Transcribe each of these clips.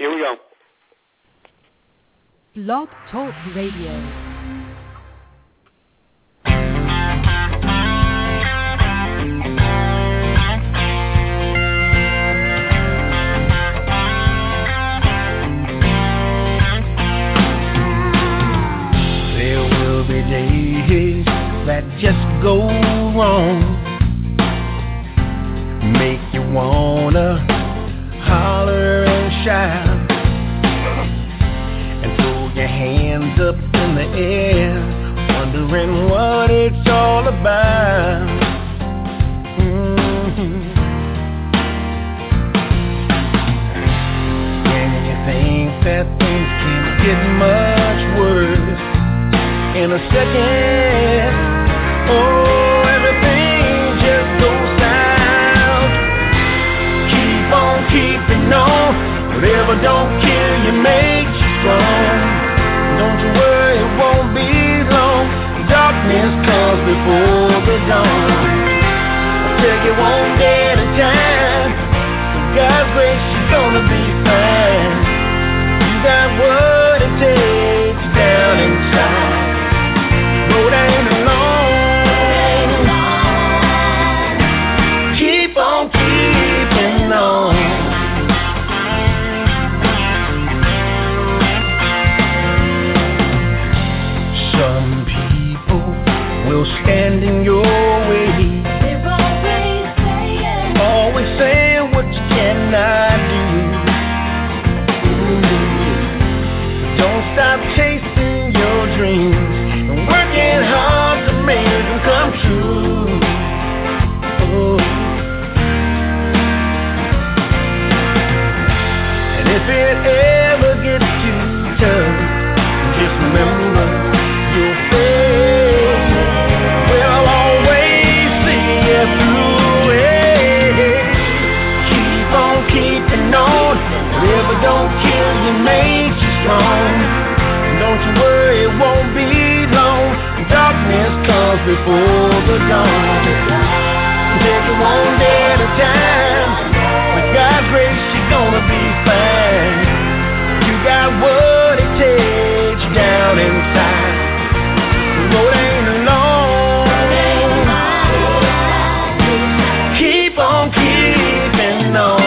Here we go. Blog Talk Radio. Days that just go wrong, make you wanna holler and shout and throw your hands up in the air, wondering what it's all about. When you think that things can't get much worse, in a second, oh, everything just goes south. Keep on keeping on. Whatever don't kill you makes you strong. Don't you worry, it won't be long. Darkness comes before the dawn. I tell you one day at a time, with God's grace you're gonna be fine. You got what it takes down inside. Road ain't alone. Keep on keeping on. Some people will stand in your way. They're always saying what you cannot do. Don't stop chasing your dreams. Working hard to make them come true. Oh. And if it ever gets too tough, just remember your faith will always see you through it. Keep on keeping on. Whatever don't kill you makes you strong. Don't you worry, it won't be long. Darkness comes before the dawn. Take it one day at a time. With God's grace, you're gonna be fine. You got what it takes down inside. The road ain't alone. Keep on keeping on.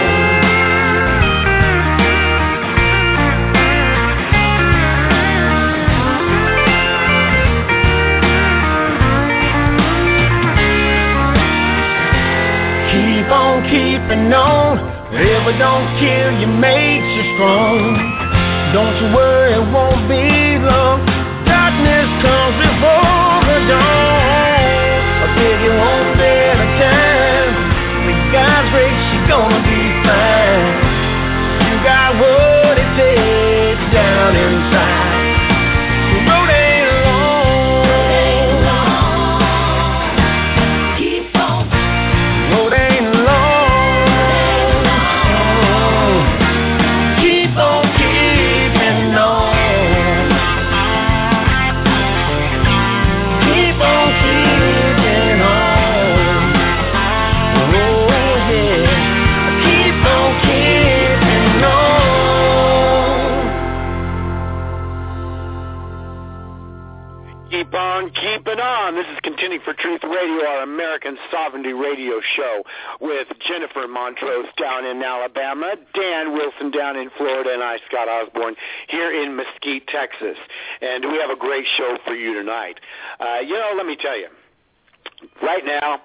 Keep on keeping on. Whatever don't kill you makes you strong. Don't you worry, it won't be long. Darkness comes before the dawn. I'll take you one day at a time. With God's grace, you're gonna be fine. You got what it takes down inside. The road ain't long. Keep on. The road ain't long. Keep on keeping on. Keep on keeping on. Oh yeah. Keep on keeping on. Keep on keeping on. This is Contending for Truth Radio, our American Sovereignty Radio show with Jennifer Montrose down in Alabama, Dan Wilson down in Florida, and I, Scott Osborne, here in Mesquite, Texas. And we have a great show for you tonight. Let me tell you, right now,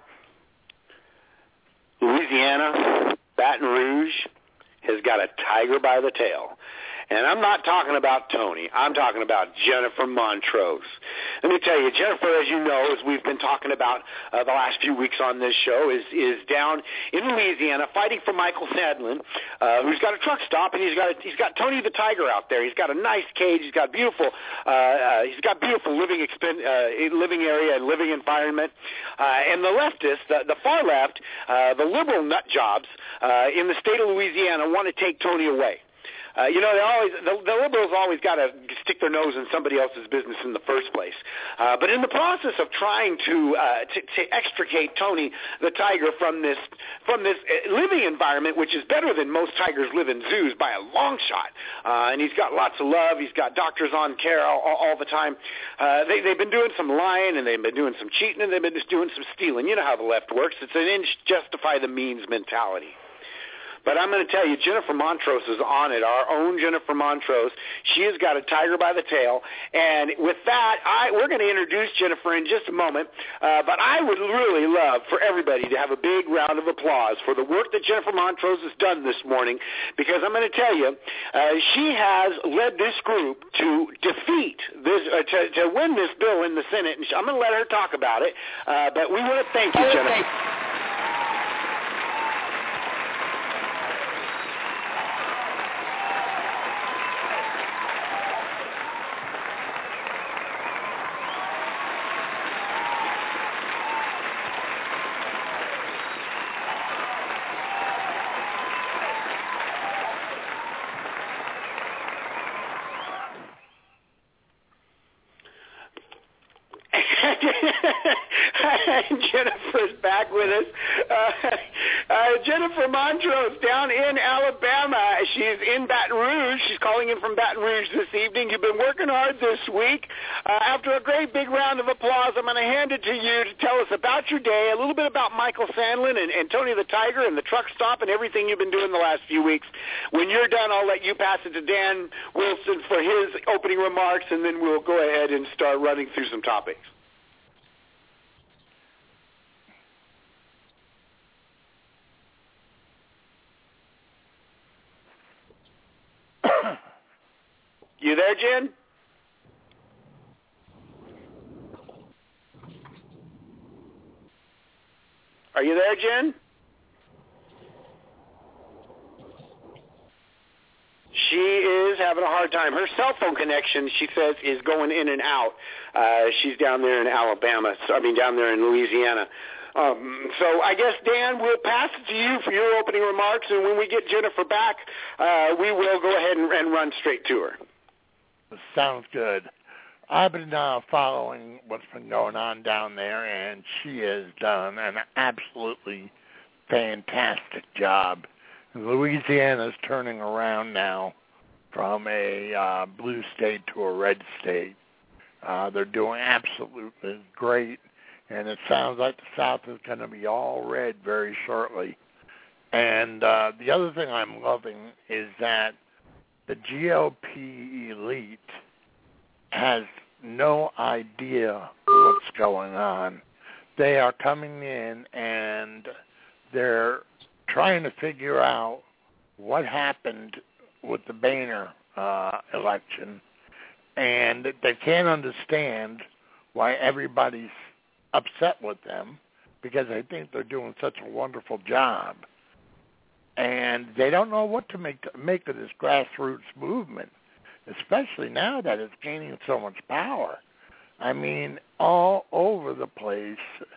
Louisiana, Baton Rouge, has got a tiger by the tail. And I'm not talking about Tony. I'm talking about Jennifer Montrose. Let me tell you, Jennifer, as you know, as we've been talking about the last few weeks on this show, is down in Louisiana fighting for Michael Sandlin, who's got a truck stop, and he's got Tony the Tiger out there. He's got a nice cage. He's got beautiful living area and living environment. And the leftists, the far left, the liberal nut jobs in the state of Louisiana want to take Tony away. The liberals always got to stick their nose in somebody else's business in the first place. But in the process of trying to extricate Tony the tiger from this living environment, which is better than most tigers live in zoos by a long shot, and he's got lots of love. He's got doctors on care all the time. They've been doing some lying, and they've been doing some cheating, and they've been just doing some stealing. You know how the left works. It's an ends justify the means mentality. But I'm going to tell you, Jennifer Montrose is on it, our own Jennifer Montrose. She has got a tiger by the tail. And with that, we're going to introduce Jennifer in just a moment. But I would really love for everybody to have a big round of applause for the work that Jennifer Montrose has done this morning, because I'm going to tell you, she has led this group to defeat this, to win this bill in the Senate. And I'm going to let her talk about it. But we want to thank you, Jennifer. Jennifer's back with us. Jennifer Montrose down in Alabama. She's in Baton Rouge. She's calling in from Baton Rouge this evening. You've been working hard this week. After a great big round of applause, I'm going to hand it to you to tell us about your day, a little bit about Michael Sandlin and Tony the Tiger and the truck stop and everything you've been doing the last few weeks. When you're done, I'll let you pass it to Dan Wilson for his opening remarks, and then we'll go ahead and start running through some topics. You there, Jen? Are you there, Jen? She is having a hard time. Her cell phone connection, she says, is going in and out. She's down there in Alabama. Down there in Louisiana. So I guess, Dan, we'll pass it to you for your opening remarks, and when we get Jennifer back, we will go ahead and run straight to her. Sounds good. I've been following what's been going on down there, and she has done an absolutely fantastic job. Louisiana's turning around now from a blue state to a red state. They're doing absolutely great, and it sounds like the South is going to be all red very shortly. And the other thing I'm loving is that the GOP elite has no idea what's going on. They are coming in and they're trying to figure out what happened with the Boehner election, and they can't understand why everybody's upset with them, because I think they're doing such a wonderful job. And they don't know what to make of this grassroots movement, especially now that it's gaining so much power. I mean, all over the place,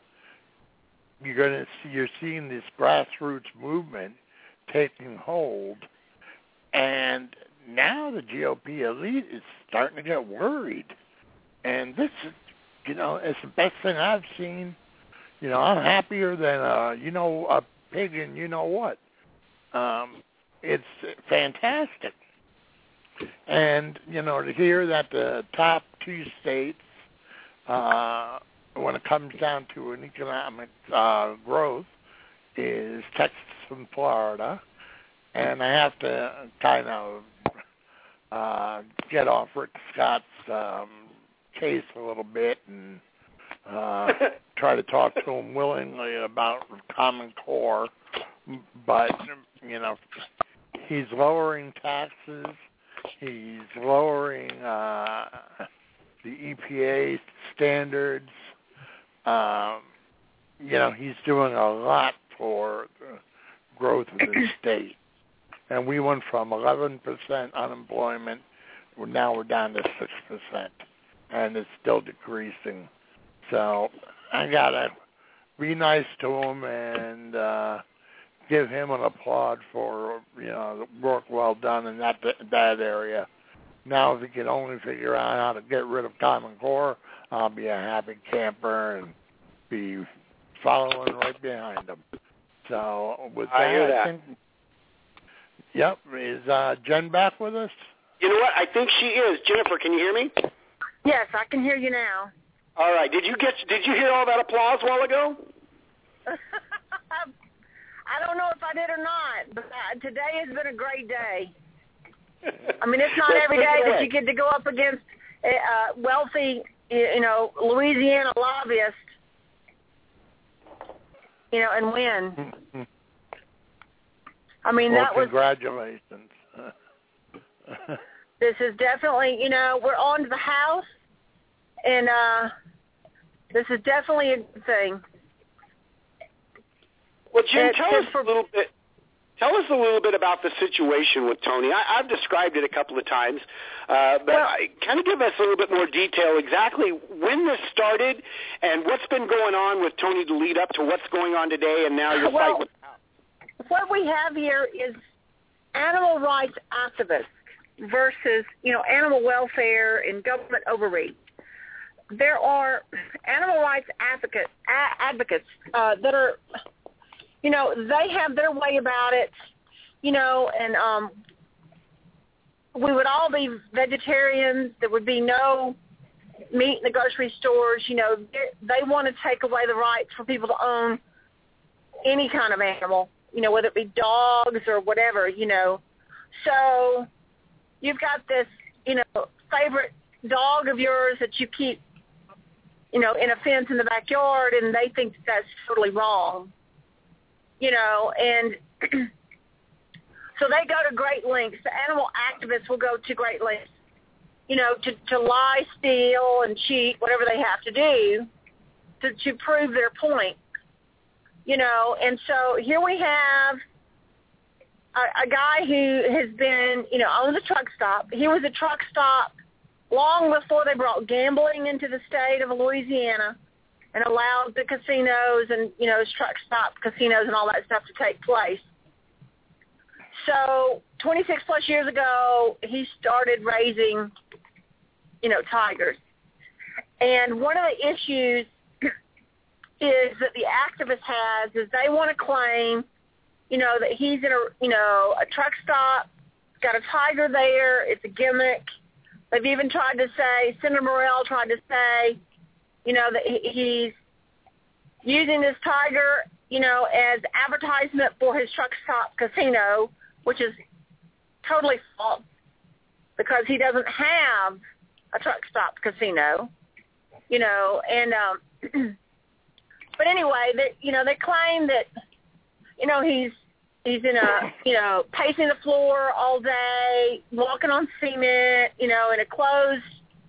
you're seeing this grassroots movement taking hold, and now the GOP elite is starting to get worried. And this is, it's the best thing I've seen. I'm happier than a pig in what. It's fantastic. And, to hear that the top two states, when it comes down to an economic growth, is Texas and Florida. And I have to kind of get off Rick Scott's case a little bit and try to talk to him willingly about Common Core. But, he's lowering taxes. He's lowering the EPA standards. He's doing a lot for the growth of the state. And we went from 11% unemployment, now we're down to 6%. And it's still decreasing. So I got to be nice to him and give him an applaud for, the work well done in that area. Now, if he can only figure out how to get rid of Common Core, I'll be a happy camper and be following right behind him. So with that, I hear that. I think, yep. Is Jen back with us? You know what? I think she is. Jennifer, can you hear me? Yes, I can hear you now. All right. Did you hear all that applause a while ago? I don't know if I did or not, but today has been a great day. I mean, it's not every day that you get to go up against wealthy, Louisiana lobbyists, and win. I mean, well, that was... Congratulations. This is definitely, we're on to the House, and this is definitely a good thing. Well, Jim, tell us a little bit about the situation with Tony. I've described it a couple of times, but kind of give us a little bit more detail exactly when this started and what's been going on with Tony to lead up to what's going on today and now your fight with the House. What we have here is animal rights activists versus, animal welfare and government overreach. There are animal rights advocates that are, they have their way about it, and we would all be vegetarians. There would be no meat in the grocery stores. They want to take away the rights for people to own any kind of animal, whether it be dogs or whatever, So you've got this, favorite dog of yours that you keep, in a fence in the backyard, and they think that's totally wrong, and so they go to great lengths. The animal activists will go to great lengths, to lie, steal, and cheat, whatever they have to do to prove their point, and so here we have a guy who has been, owns a truck stop. He was a truck stop long before they brought gambling into the state of Louisiana and allowed the casinos and, truck stop casinos and all that stuff to take place. So 26 plus years ago, he started raising, tigers. And one of the issues is that the activist has is they want to claim, that he's in a truck stop, got a tiger there, it's a gimmick. They've even tried to say, Senator Morrell tried to say, that he's using this tiger, as advertisement for his truck stop casino, which is totally false because he doesn't have a truck stop casino, and but anyway, they claim that, he's in a, pacing the floor all day, walking on cement, in a closed,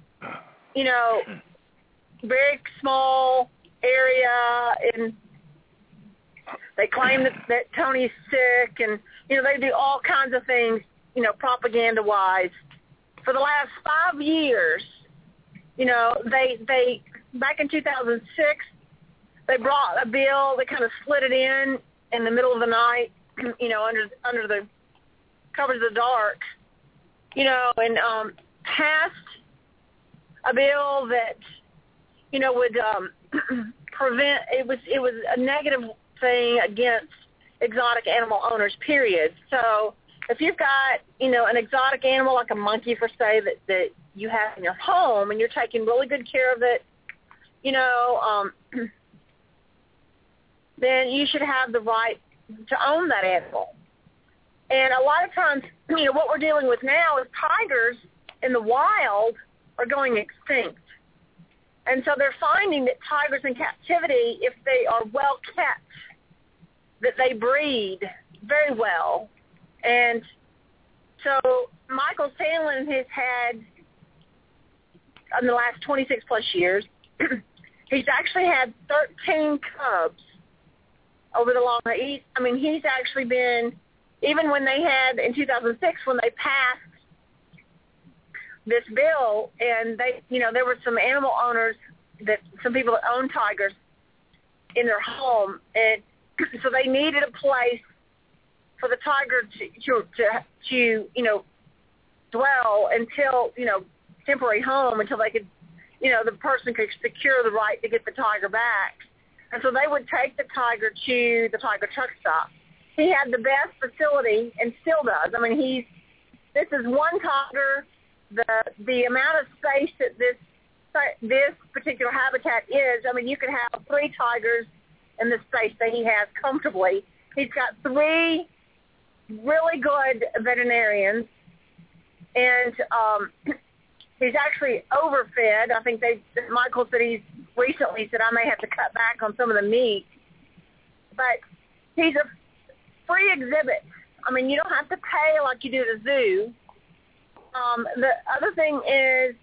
very small area, and they claim that Tony's sick, and, they do all kinds of things, propaganda-wise. For the last 5 years, they back in 2006, they brought a bill, they kind of slid it in the middle of the night, under the covers of the dark, and passed a bill that, would prevent, it was a negative thing against exotic animal owners, period. So if you've got, an exotic animal like a monkey, for say, that you have in your home and you're taking really good care of it, then you should have the right to own that animal. And a lot of times, what we're dealing with now is tigers in the wild are going extinct. And so they're finding that tigers in captivity, if they are well kept, that they breed very well. And so Michael Sandlin has had, in the last 26 plus years, he's actually had 13 cubs over the long run. He's actually been, even when they had, in 2006, when they passed this bill, and they, there were some animal owners, some people that own tigers in their home, and so they needed a place for the tiger to dwell until, temporary home until they could, the person could secure the right to get the tiger back. And so they would take the tiger to the tiger truck stop. He had the best facility and still does. I mean, this is one tiger. The amount of space that this particular habitat is, I mean, you could have 3 tigers in the space that he has comfortably. He's got 3 really good veterinarians, and he's actually overfed. I think Michael said recently said I may have to cut back on some of the meat, but he's a free exhibit. I mean, you don't have to pay like you do at a zoo. The other thing is,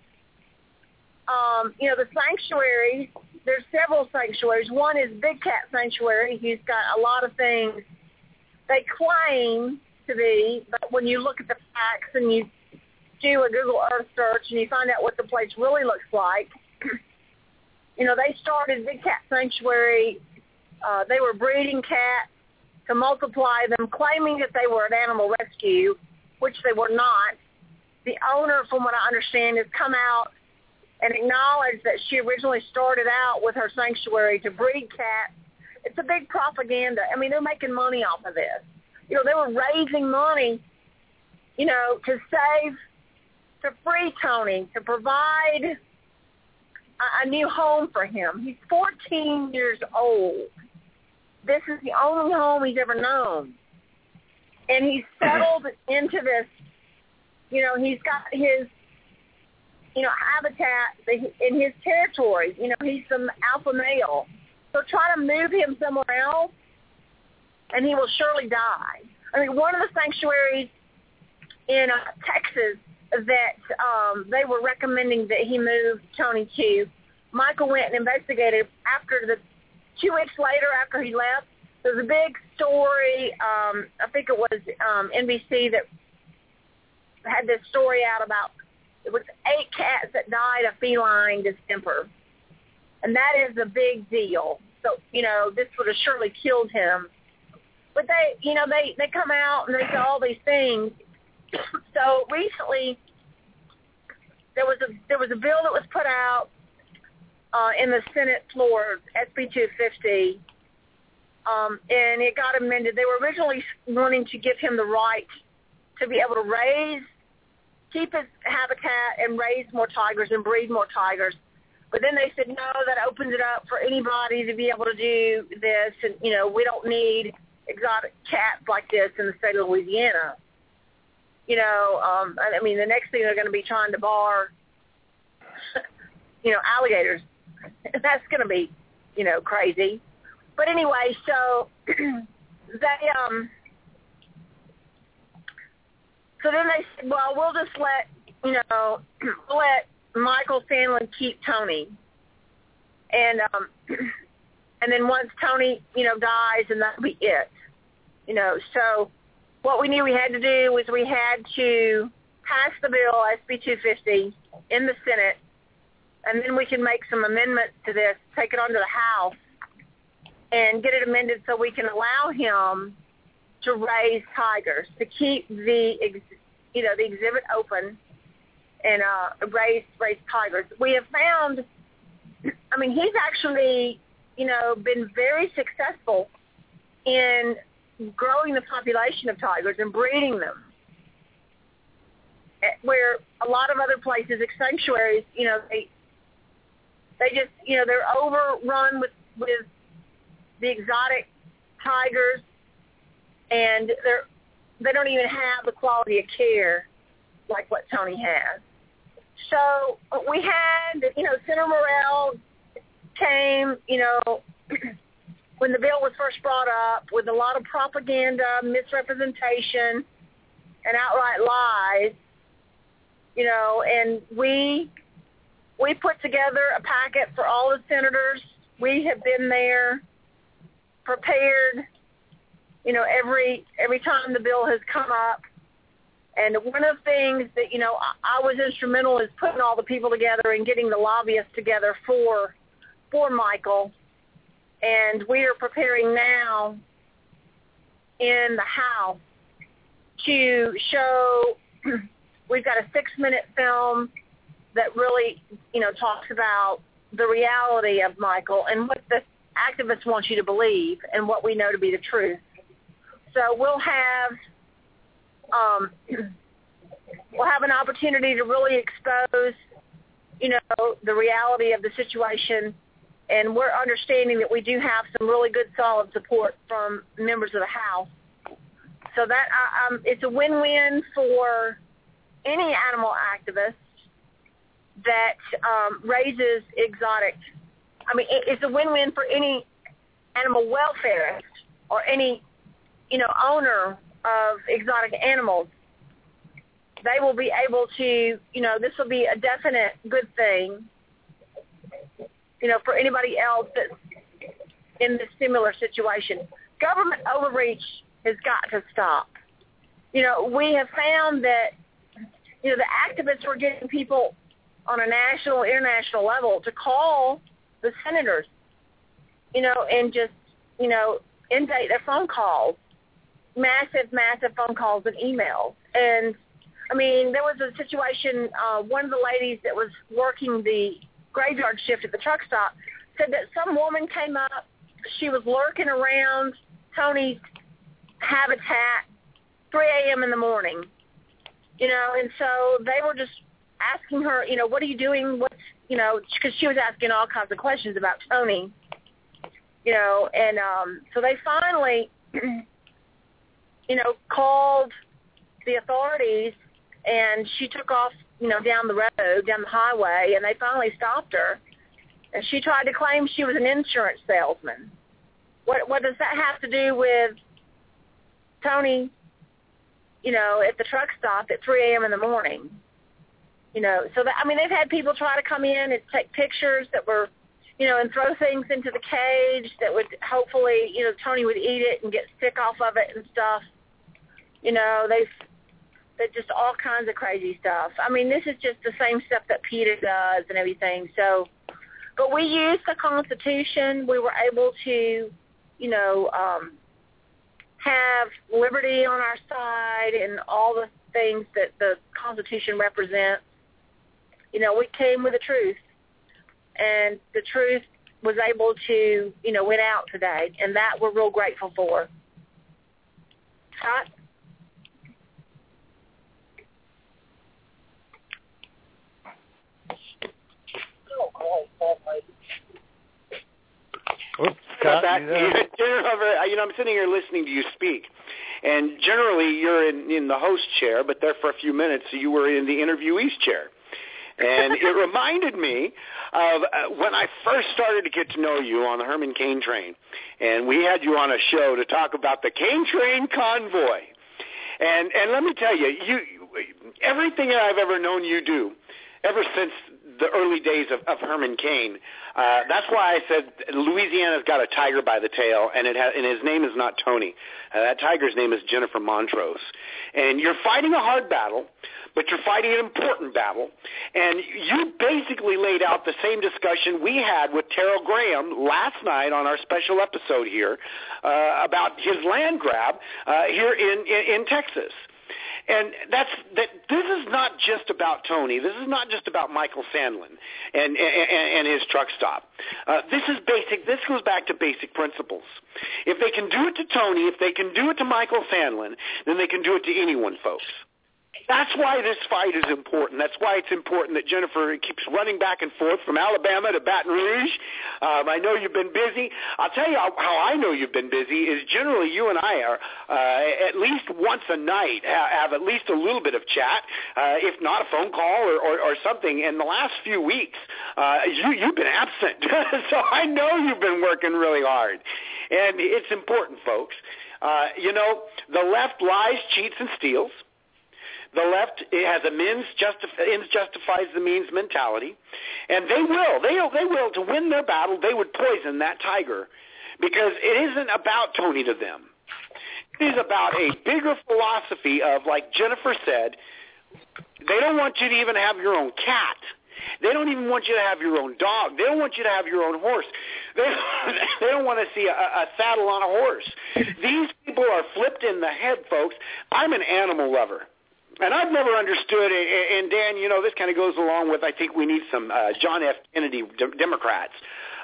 the sanctuary, there's several sanctuaries. One is Big Cat Sanctuary. He's got a lot of things they claim to be, but when you look at the facts and you do a Google Earth search and you find out what the place really looks like, they started Big Cat Sanctuary. They were breeding cats to multiply them, claiming that they were an animal rescue, which they were not. The owner, from what I understand, has come out and acknowledged that she originally started out with her sanctuary to breed cats. It's a big propaganda. I mean, they're making money off of this. They were raising money, to free Tony, to provide a new home for him. He's 14 years old. This is the only home he's ever known. And he's settled into this, he's got his, habitat in his territory. He's the alpha male. So try to move him somewhere else, and he will surely die. I mean, one of the sanctuaries in Texas that they were recommending that he move Tony to, Michael went and investigated. 2 weeks later, after he left, there was a big story. I think it was NBC that had this story out about it was 8 cats that died of feline distemper. And that is a big deal. So, this would have surely killed him. But they come out and they say all these things. So recently there was a bill that was put out in the Senate floor, SB 250, and it got amended. They were originally wanting to give him the right to be able to keep his habitat and raise more tigers and breed more tigers. But then they said, no, that opens it up for anybody to be able to do this. And, we don't need exotic cats like this in the state of Louisiana. I mean, the next thing they're going to be trying to bar, alligators. That's going to be, crazy. But anyway, so so then they said, well, we'll just let Michael Sandlin keep Tony. And then once Tony, dies, and that'll be it. So what we knew we had to do was we had to pass the bill, SB 250, in the Senate, and then we can make some amendments to this, take it onto the House, and get it amended so we can allow him to raise tigers, to keep the exhibit open and raise tigers. We have found, I mean, he's actually, been very successful in growing the population of tigers and breeding them, where a lot of other places, sanctuaries, they just, they're overrun with the exotic tigers, and they don't even have the quality of care like what Tony has. So we had, Senator Morrell came, when the bill was first brought up, with a lot of propaganda, misrepresentation, and outright lies, and we put together a packet for all the senators. We have been there, prepared, every time the bill has come up. And one of the things that, I was instrumental is putting all the people together and getting the lobbyists together for Michael. And we are preparing now in the House to show we've got a 6-minute film that really, talks about the reality of Michael and what the activists want you to believe and what we know to be the truth. So we'll have an opportunity to really expose, the reality of the situation, and we're understanding that we do have some really good, solid support from members of the House. So that it's a win-win for any animal activist that raises exotic. It's a win-win for any animal welfarist or any, owner of exotic animals. They will be able to, this will be a definite good thing, for anybody else that's in this similar situation. Government overreach has got to stop. We have found that, the activists were getting people on a national, international level to call the senators, and just, inundate their phone calls, massive phone calls and emails. And, there was a situation, one of the ladies that was working the graveyard shift at the truck stop said that some woman came up. She was lurking around Tony's habitat 3 a.m. in the morning, and so they were just asking her, what are you doing? What's, because she was asking all kinds of questions about Tony, and so they finally, called the authorities, and she took off, down the road, down the highway, and they finally stopped her, and she tried to claim she was an insurance salesman. What does that have to do with Tony, at the truck stop at 3 a.m. in the morning? So that, they've had people try to come in and take pictures that were, and throw things into the cage that would hopefully, Tony would eat it and get sick off of it and stuff. They've just all kinds of crazy stuff. This is just the same stuff that PETA does and everything. So, but we used the Constitution. We were able to, have liberty on our side and all the things that the Constitution represents. We came with the truth, and the truth was able to, win out today, and that we're real grateful for. Scott? Oops, Scott, I'm sitting here listening to you speak, and generally you're in the host chair, but there for a few minutes you were in the interviewee's chair. And it reminded me of when I first started to get to know you on the Herman Cain Train, and we had you on a show to talk about the Cain Train Convoy. And let me tell you, everything that I've ever known you do, ever since the early days of Herman Cain, that's why I said Louisiana's got a tiger by the tail, and his name is not Tony. That tiger's name is Jennifer Montrose. And you're fighting a hard battle, but you're fighting an important battle. And you basically laid out the same discussion we had with Terrell Graham last night on our special episode here about his land grab here in Texas. And this is not just about Tony. This is not just about Michael Sandlin and his truck stop. This is basic. This goes back to basic principles. If they can do it to Tony, if they can do it to Michael Sandlin, then they can do it to anyone, folks. That's why this fight is important. That's why it's important that Jennifer keeps running back and forth from Alabama to Baton Rouge. I know you've been busy. I'll tell you how I know you've been busy is generally you and I are at least once a night have at least a little bit of chat, if not a phone call or something. In the last few weeks, you've been absent. So I know you've been working really hard. And it's important, folks. The left lies, cheats, and steals. The left has a ends justifies the means mentality, and they will to win their battle. They would poison that tiger because it isn't about Tony to them. It is about a bigger philosophy of, like Jennifer said, they don't want you to even have your own cat. They don't even want you to have your own dog. They don't want you to have your own horse. They don't want to see a saddle on a horse. These people are flipped in the head, folks. I'm an animal lover. And I've never understood, and Dan, this kind of goes along with, I think we need some John F. Kennedy Democrats.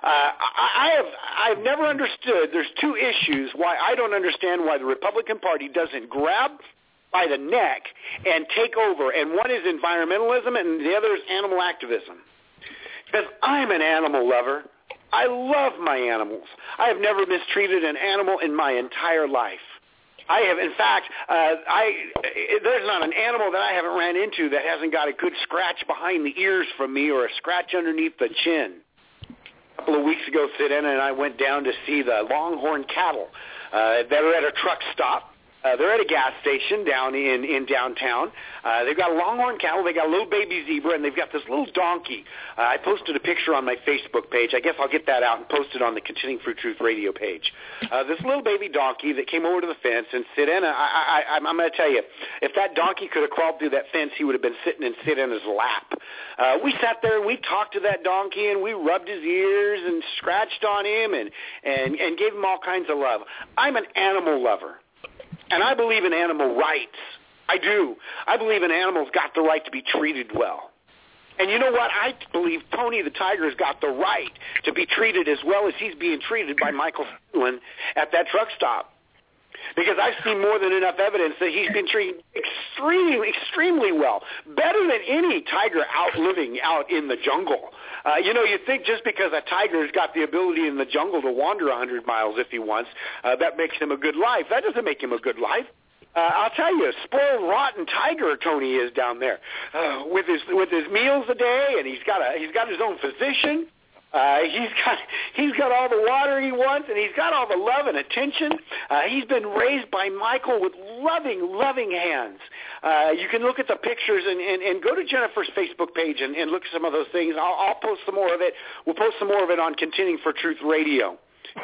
I've never understood, there's two issues why I don't understand why the Republican Party doesn't grab by the neck and take over, and one is environmentalism and the other is animal activism. Because I'm an animal lover. I love my animals. I have never mistreated an animal in my entire life. I have, in fact, there's not an animal that I haven't ran into that hasn't got a good scratch behind the ears from me or a scratch underneath the chin. A couple of weeks ago, Sid Anna and I went down to see the Longhorn cattle that are at a truck stop. They're at a gas station down in downtown. They've got Longhorn cattle. They got a little baby zebra, and they've got this little donkey. I posted a picture on my Facebook page. I guess I'll get that out and post it on the Contending for Truth radio page. This little baby donkey that came over to the fence, and Sid Anna, I'm going to tell you, if that donkey could have crawled through that fence, he would have been sitting in Sid Anna's lap. We sat there and we talked to that donkey, and we rubbed his ears and scratched on him and gave him all kinds of love. I'm an animal lover. And I believe in animal rights. I do. I believe an animal's got the right to be treated well. And you know what? I believe Tony the Tiger has got the right to be treated as well as he's being treated by Michael Sandlin at that truck stop. Because I've seen more than enough evidence that he's been treated extremely well, better than any tiger living out in the jungle. You think just because a tiger's got the ability in the jungle to wander 100 miles if he wants, that makes him a good life. That doesn't make him a good life. I'll tell you, spoiled, rotten tiger Tony is down there with his meals a day, and he's got his own physician. He's got all the water he wants, and he's got all the love and attention. He's been raised by Michael with loving hands. You can look at the pictures and go to Jennifer's Facebook page and look at some of those things. I'll post some more of it. We'll post some more of it on Contending for Truth Radio.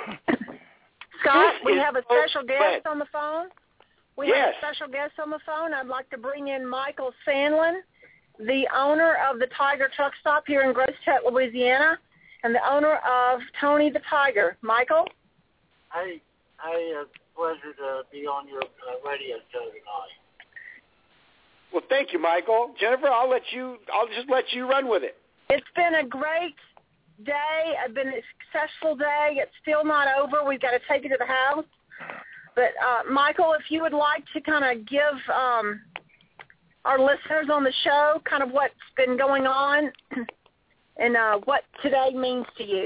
Scott, we have a special guest on the phone. Yes. Have a special guest on the phone. I'd like to bring in Michael Sandlin, the owner of the Tiger Truck Stop here in Grosse Tete, Louisiana, and the owner of Tony the Tiger. Michael? Hey, it's a pleasure to be on your radio show tonight. Well, thank you, Michael. Jennifer, I'll just let you run with it. It's been a great day. It's been a successful day. It's still not over. We've got to take it to the house. But, Michael, if you would like to kind of give our listeners on the show kind of what's been going on and what today means to you.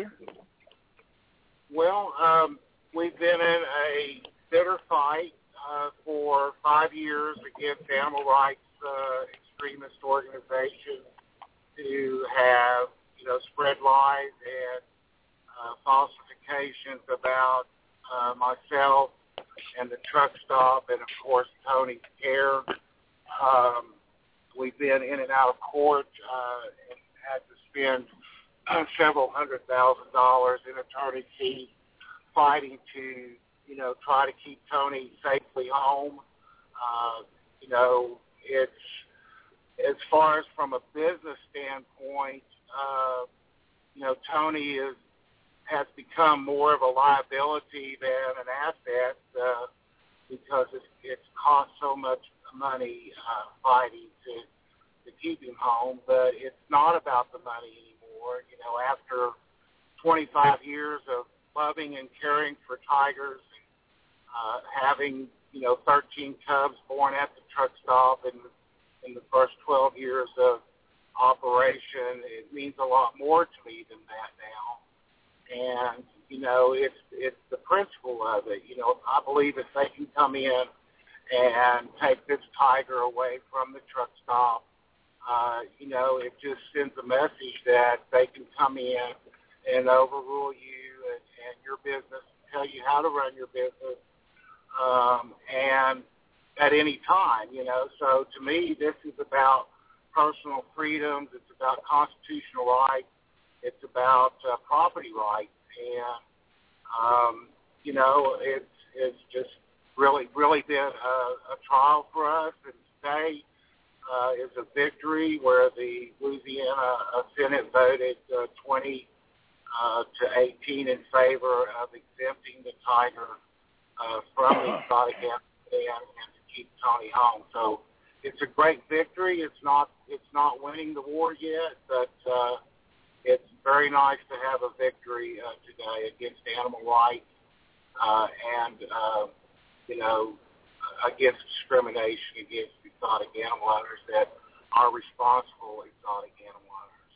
Well, we've been in a bitter fight for 5 years against animal rights extremist organizations who have, spread lies and falsifications about myself and the truck stop and, of course, Tony's care. We've been in and out of court and had to spend several $100,000 in attorney fees fighting to, try to keep Tony safely home. It's as far as from a business standpoint, Tony has become more of a liability than an asset because it's cost so much money fighting to keep him home. But it's not about the money anymore. After 25 years of loving and caring for tigers, and having 13 cubs born at the truck stop in the first 12 years of operation, it means a lot more to me than that now. And, it's the principle of it. I believe if they can come in and take this tiger away from the truck stop, it just sends a message that they can come in and overrule you and your business, tell you how to run your business, and at any time, So to me, this is about personal freedoms. It's about constitutional rights. It's about property rights. And, it's just really been a trial for us. And today is a victory where the Louisiana Senate voted 20 to 18 in favor of exempting the tiger from the exotic animal ban and to keep Tony home. So it's a great victory. It's not winning the war yet, but it's very nice to have a victory today against animal rights and against discrimination against exotic animal owners that are responsible exotic animal owners.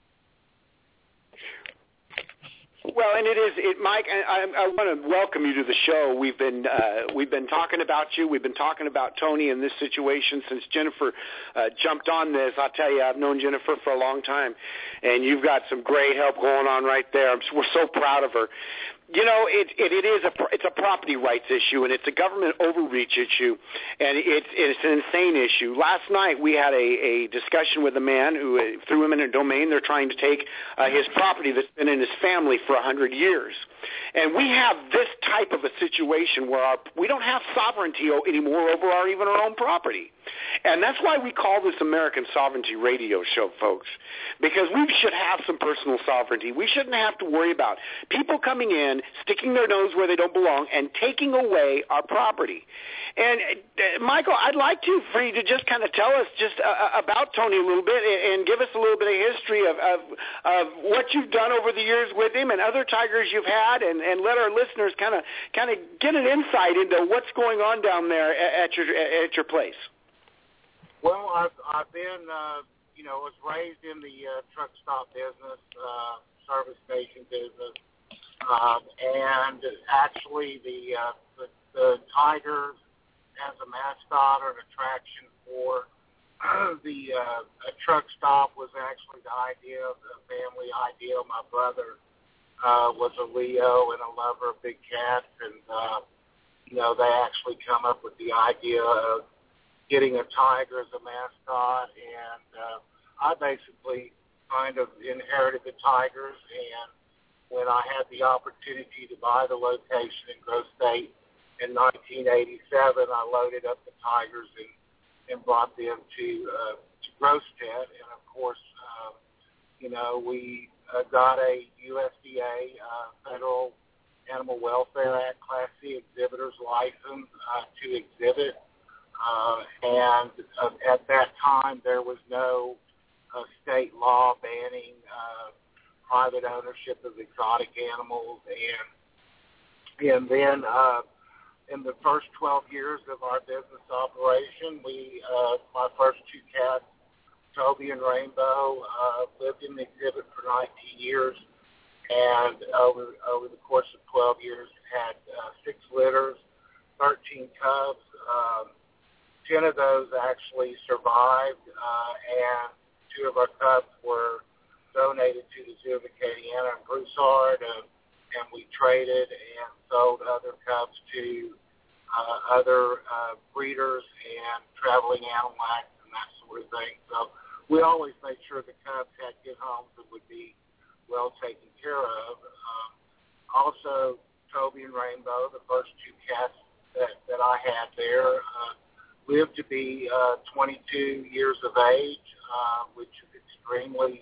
Well, and Mike. I want to welcome you to the show. We've been talking about you. We've been talking about Tony in this situation since Jennifer jumped on this. I'll tell you, I've known Jennifer for a long time, and you've got some great help going on right there. We're so proud of her. You know, it's a property rights issue, and it's a government overreach issue, and it's an insane issue. Last night we had a discussion with a man who, through eminent domain, they're trying to take his property that's been in his family for 100 years. And we have this type of a situation where we don't have sovereignty anymore over even our own property. And that's why we call this American Sovereignty Radio Show, folks, because we should have some personal sovereignty. We shouldn't have to worry about people coming in, sticking their nose where they don't belong, and taking away our property. And, Michael, I'd like for you to just kind of tell us just about Tony a little bit and give us a little bit of history of what you've done over the years with him and other tigers you've had, and let our listeners kind of get an insight into what's going on down there at your place. Well, I've been, was raised in the truck stop business, service station business, and actually the tigers as a mascot or an attraction for the truck stop was actually the family idea. My brother was a Leo and a lover of big cats, and they actually come up with the idea of getting a tiger as a mascot, and I basically kind of inherited the tigers, and when I had the opportunity to buy the location in Grove State in 1987, I loaded up the tigers and brought them to Grostead, and of course, we got a USDA Federal Animal Welfare Act Class C exhibitor's license to exhibit. And at that time, there was no state law banning private ownership of exotic animals. And then in the first 12 years of our business operation, my first two cats, Toby and Rainbow, lived in the exhibit for 19 years. And over the course of 12 years, had 6 litters, 13 cubs. 10 of those actually survived, and 2 of our cubs were donated to the Zoo of Acadiana and Broussard, and we traded and sold other cubs to other breeders and traveling animal acts and that sort of thing. So we always made sure the cubs had good homes that would be well taken care of. Also, Toby and Rainbow, the first 2 cats that I had there, lived to be 22 years of age, which is extremely,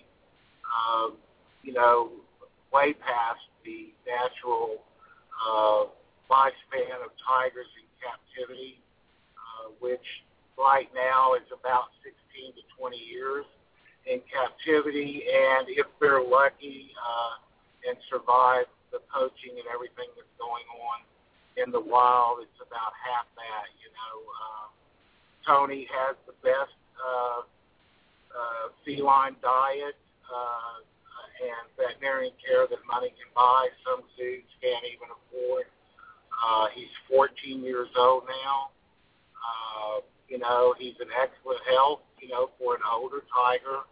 way past the natural lifespan of tigers in captivity, which right now is about 16 to 20 years in captivity. And if they're lucky and survive the poaching and everything that's going on in the wild, it's about half that, Tony has the best feline diet and veterinarian care that money can buy. Some zoos can't even afford. He's 14 years old now. He's in excellent health, for an older tiger.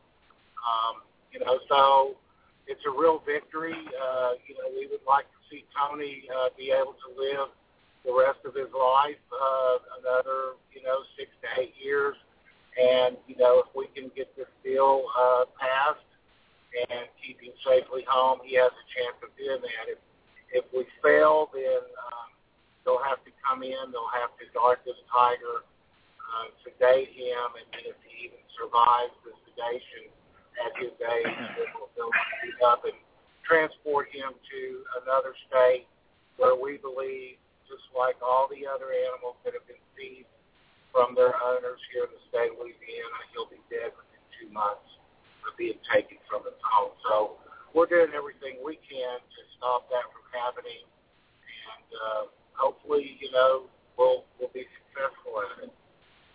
So it's a real victory. We would like to see Tony be able to live the rest of his life, another, 6 to 8 years. And, if we can get this bill passed and keep him safely home, he has a chance of doing that. If we fail, then they'll have to come in, they'll have to dart this tiger, sedate him, and then if he even survives the sedation at his age, then they'll pick up and transport him to another state where we believe, just like all the other animals that have been seized from their owners here in the state of Louisiana. He'll be dead within 2 months of being taken from his home. So we're doing everything we can to stop that from happening, and hopefully, we'll be successful at it.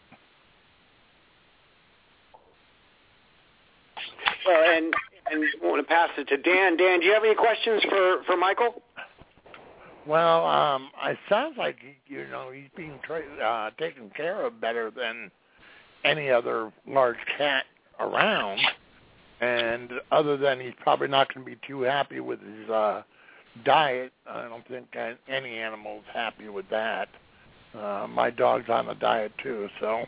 Well, and I want to pass it to Dan. Dan, do you have any questions for Michael? Well, it sounds like he's being taken care of better than any other large cat around, and other than he's probably not going to be too happy with his diet. I don't think any animal's happy with that. My dog's on a diet too, so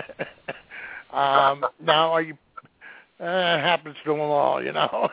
now are you? It happens to them all, No,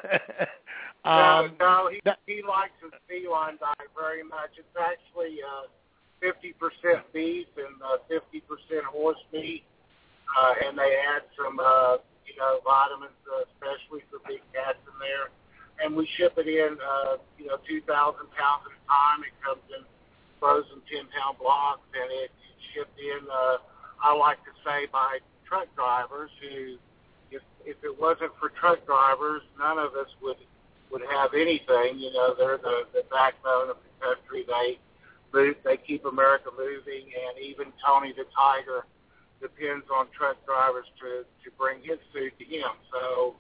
he likes his feline diet very much. It's actually 50% beef and 50% horse meat, and they add some, vitamins, especially for big cats in there. And we ship it in, 2,000 pounds at a time. It comes in frozen 10-pound blocks, and it's shipped in, I like to say, by truck drivers who, if it wasn't for truck drivers, none of us would have anything. They're the backbone of the country. They keep America moving, and even Tony the Tiger depends on truck drivers to bring his food to him. So,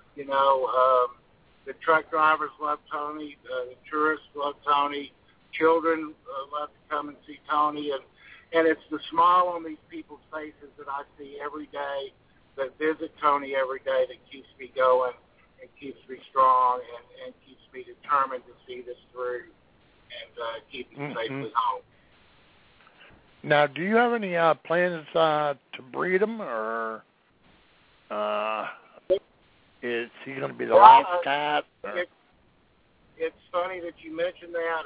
the truck drivers love Tony, the tourists love Tony, children love to come and see Tony, and it's the smile on these people's faces that I see every day, that visit Tony every day, that keeps me going and keeps me strong and keeps me determined to see this through and keep me safely home. Now, do you have any plans to breed him, or is he going to be the last cat? It's funny that you mentioned that.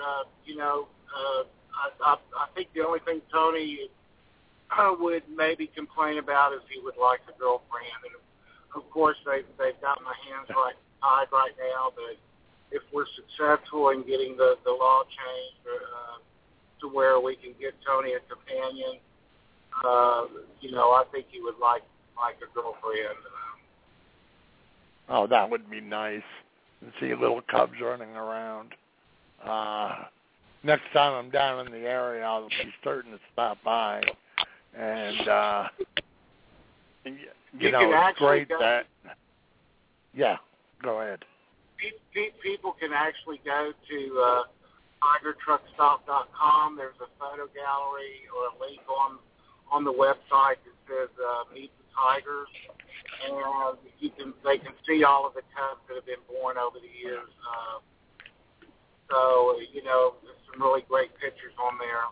I think the only thing Tony would maybe complain about is he would like a girlfriend. And of course, they've got my hands tied right now. But if we're successful in getting the law changed to where we can get Tony a companion, I think he would like a girlfriend. Oh, that would be nice. And see little cubs running around. Next time I'm down in the area, I'll be certain to stop by. And, it's great that... Yeah, go ahead. People can actually go to TigerTruckStop.com. There's a photo gallery or a link on the website that says Meet the Tigers. And they can see all of the cubs that have been born over the years. So, there's some really great pictures on there.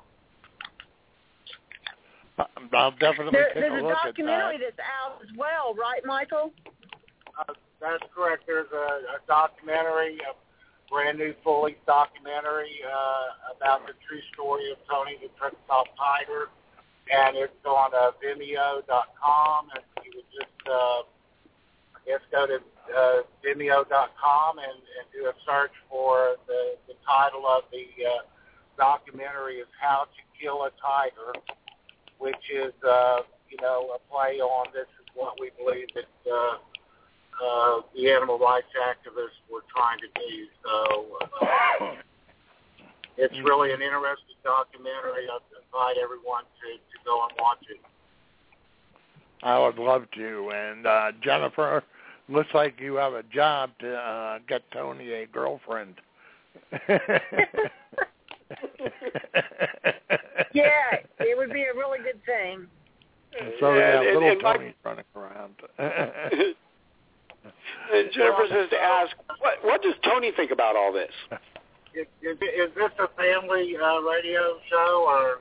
I'll definitely take a look at that. There's a documentary that's out as well, right, Michael? That's correct. There's a documentary, a brand new full-length documentary about the true story of Tony the Truck Stop Tiger, and it's on Vimeo.com. And you would just, go to Vimeo.com and do a search for the title of the documentary is How to Kill a Tiger, which is, a play on this is what we believe that the animal rights activists were trying to do. So it's really an interesting documentary. I invite everyone to go and watch it. I would love to. And Jennifer, looks like you have a job to get Tony a girlfriend. Yeah, it would be a really good thing. So little Tony running around. And Jennifer says to ask, what does Tony think about all this? Is this a family radio show, or?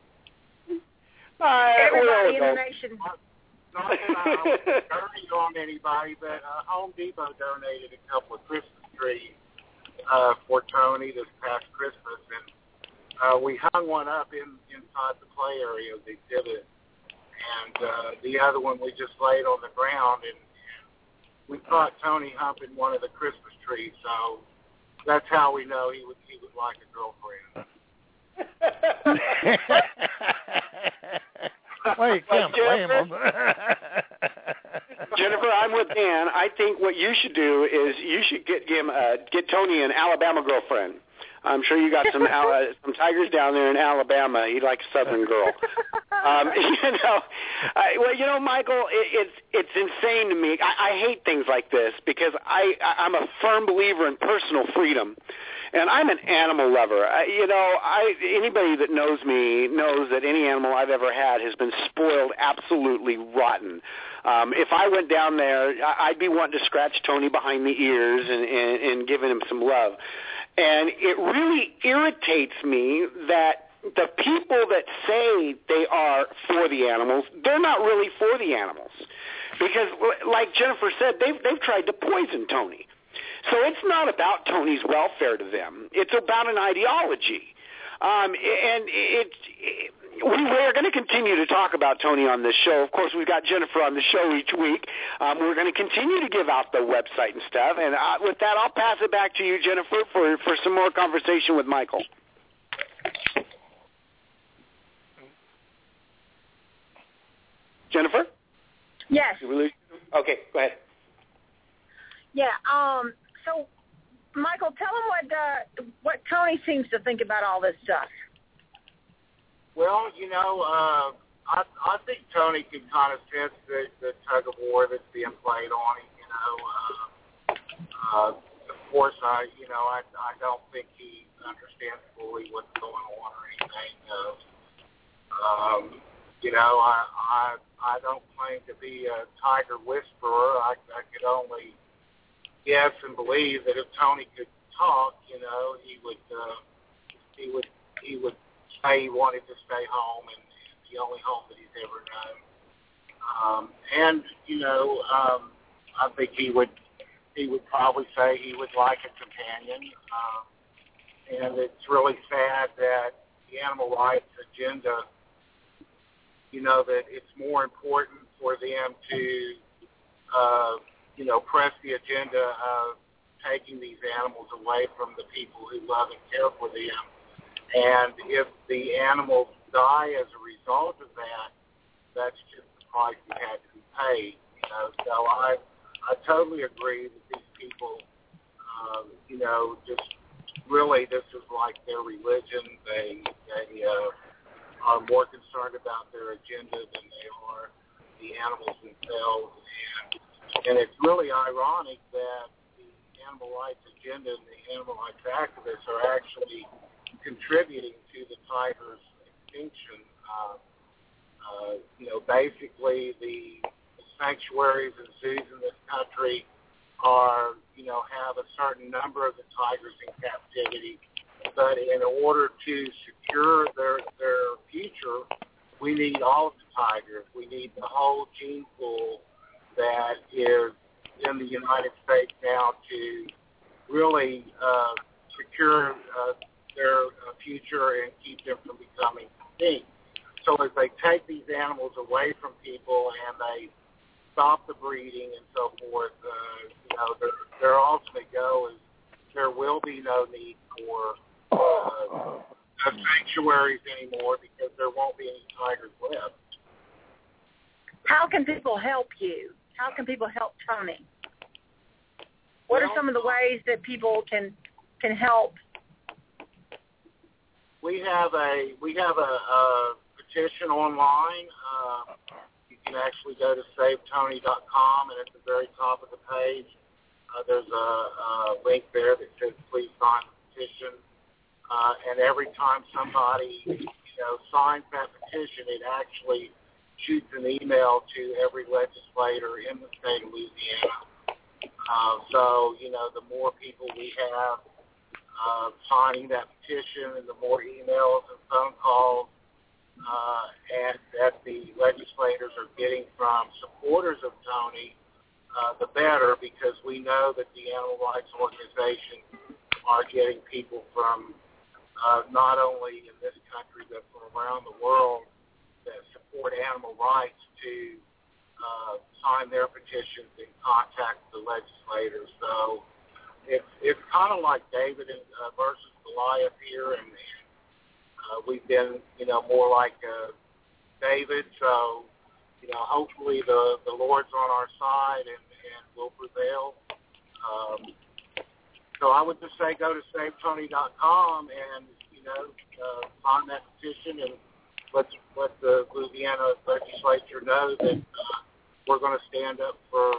Everybody in the nation. Not that I was dirty on anybody, but Home Depot donated a couple of Christmas trees for Tony this past Christmas, and we hung one up inside the play area of the exhibit, and the other one we just laid on the ground, and we caught Tony humping one of the Christmas trees, so that's how we know he would like a girlfriend. Well, you can't blame them. Jennifer, I'm with Dan. I think what you should do is you should get Tony an Alabama girlfriend. I'm sure you got some tigers down there in Alabama. He'd like a Southern girl. Michael, it's insane to me. I hate things like this because I'm a firm believer in personal freedom. And I'm an animal lover. Anybody that knows me knows that any animal I've ever had has been spoiled absolutely rotten. If I went down there, I'd be wanting to scratch Tony behind the ears and giving him some love. And it really irritates me that the people that say they are for the animals, they're not really for the animals. Because, like Jennifer said, they've tried to poison Tony. So it's not about Tony's welfare to them. It's about an ideology. We're going to continue to talk about Tony on this show. Of course, we've got Jennifer on the show each week. We're going to continue to give out the website and stuff. And with that, I'll pass it back to you, Jennifer, for some more conversation with Michael. Jennifer? Yes. Okay, go ahead. Yeah. So, Michael, tell him what Tony seems to think about all this stuff. Well, I think Tony can kind of sense the tug of war that's being played on him. Of course, I don't think he understands fully what's going on or anything. I don't claim to be a tiger whisperer. I could only guess and believe that if Tony could talk, he would say he wanted to stay home, and it's the only home that he's ever known. I think he would probably say he would like a companion. And it's really sad that the animal rights agenda, that it's more important for them to press the agenda of taking these animals away from the people who love and care for them. And if the animals die as a result of that, that's just the price that had to be paid. So I totally agree that these people, just really this is like their religion. They are more concerned about their agenda than they are the animals themselves. And it's really ironic that the animal rights agenda and the animal rights activists are actually contributing to the tiger's extinction. Basically the sanctuaries and zoos in this country are, have a certain number of the tigers in captivity. But in order to secure their future, we need all of the tigers. We need the whole gene pool that is in the United States now to really secure their future and keep them from becoming extinct. So as they take these animals away from people and they stop the breeding and so forth, their ultimate goal is there will be no need for sanctuaries anymore because there won't be any tigers left. How can people help you? How can people help Tony? What are some of the ways that people can help? We have a petition online. You can actually go to SaveTony.com, and at the very top of the page, there's a link there that says please sign the petition. And every time somebody signs that petition, it actually shoots an email to every legislator in the state of Louisiana. So the more people we have signing that petition and the more emails and phone calls and that the legislators are getting from supporters of Tony, the better, because we know that the animal rights organizations are getting people from not only in this country but from around the world that support animal rights to sign their petitions and contact the legislators. So it's kind of like David versus Goliath here, and we've been more like David. So, hopefully the Lord's on our side and will prevail. So I would just say go to SaveTony.com and, sign that petition and let the Louisiana legislature know that we're going to stand up for,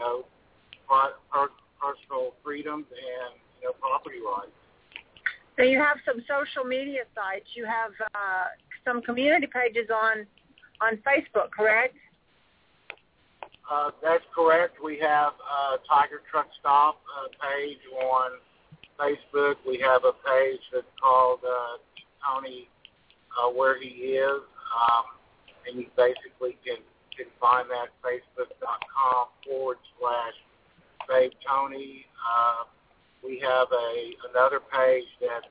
personal freedoms and, property rights. So you have some social media sites. You have some community pages on Facebook, correct? That's correct. We have a Tiger Truck Stop page on Facebook. We have a page that's called Tony Where He Is, and you basically can find that Facebook.com/Save Tony. We have another page that's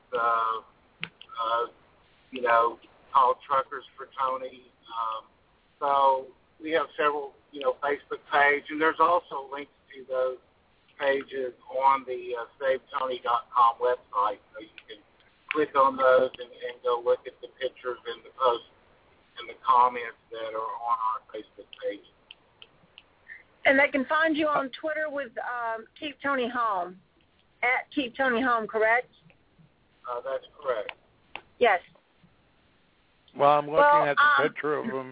called Truckers for Tony. So we have several Facebook page, and there's also links to those pages on the SaveTony.com website, so you can click on those and go look at the pictures and the posts and the comments that are on our Facebook page. And they can find you on Twitter with Keep Tony Home, at Keep Tony Home, correct? That's correct. Yes. Well, I'm looking at the picture of him.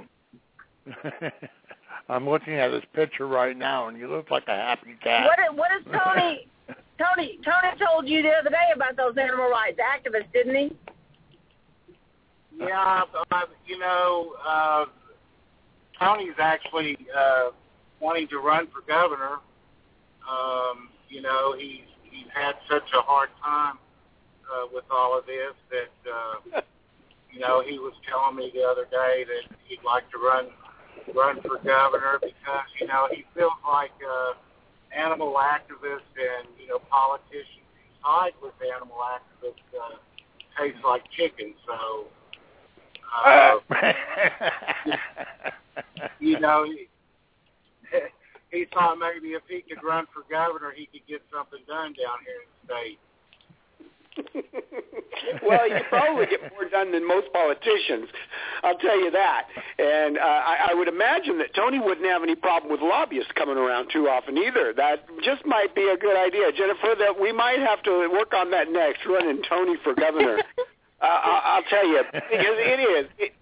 I'm looking at his picture right now, and you look like a happy cat. What is Tony? Tony told you the other day about those animal rights activists, didn't he? Yeah, Tony's actually wanting to run for governor. He's had such a hard time with all of this that he was telling me the other day that he'd like to run for governor because he feels like animal activists and politicians who side with animal activists taste like chicken. So he thought maybe if he could run for governor, he could get something done down here in the state. Well, you probably get more done than most politicians, I'll tell you that. And I would imagine that Tony wouldn't have any problem with lobbyists coming around too often either. That just might be a good idea. Jennifer, that we might have to work on that next, running Tony for governor. I'll tell you, because it is.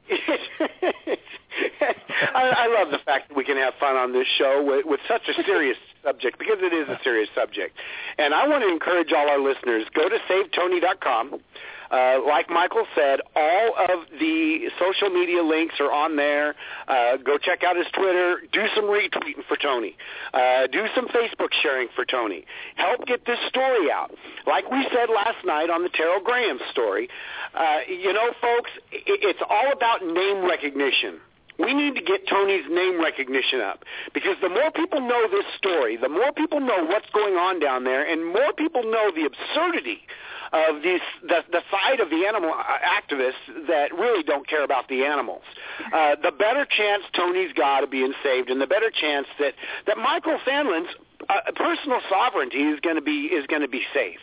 I love the fact that we can have fun on this show with such a serious subject, because it is a serious subject. And I want to encourage all our listeners, go to SaveTony.com. Like Michael said, all of the social media links are on there. Go check out his Twitter. Do some retweeting for Tony. Do some Facebook sharing for Tony. Help get this story out. Like we said last night on the Terrell Graham story, folks, it's all about name recognition. We need to get Tony's name recognition up, because the more people know this story, the more people know what's going on down there, and more people know the absurdity of the side of the animal activists that really don't care about the animals. The better chance Tony's got of being saved, and the better chance that Michael Sandlin's personal sovereignty is going to be safe.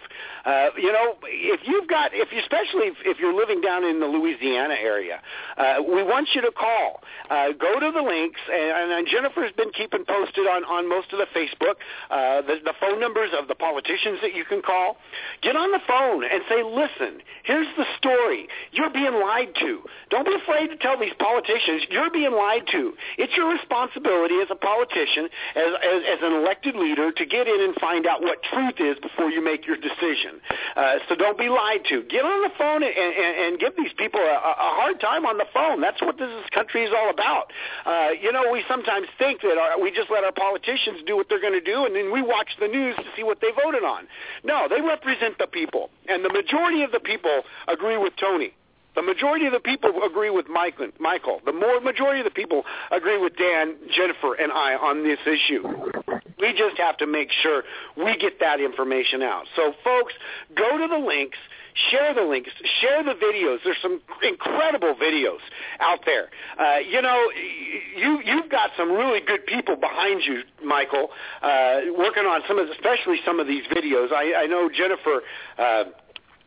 Especially if you're living down in the Louisiana area, we want you to call. Go to the links, and Jennifer's been keeping posted on most of the Facebook, the phone numbers of the politicians that you can call. Get on the phone and say, listen, here's the story. You're being lied to. Don't be afraid to tell these politicians you're being lied to. It's your responsibility as a politician, as an elected leader, to get in and find out what truth is before you make your decision. So don't be lied to. Get on the phone and give these people a hard time on the phone. That's what this country is all about. We sometimes think that we just let our politicians do what they're going to do, and then we watch the news to see what they voted on. No, they represent the people, and the majority of the people agree with Tony. The majority of the people agree with Michael. The majority of the people agree with Dan, Jennifer, and I on this issue. We just have to make sure we get that information out. So, folks, go to the links, share the links, share the videos. There's some incredible videos out there. You've got some really good people behind you, Michael, working on especially some of these videos. I know Jennifer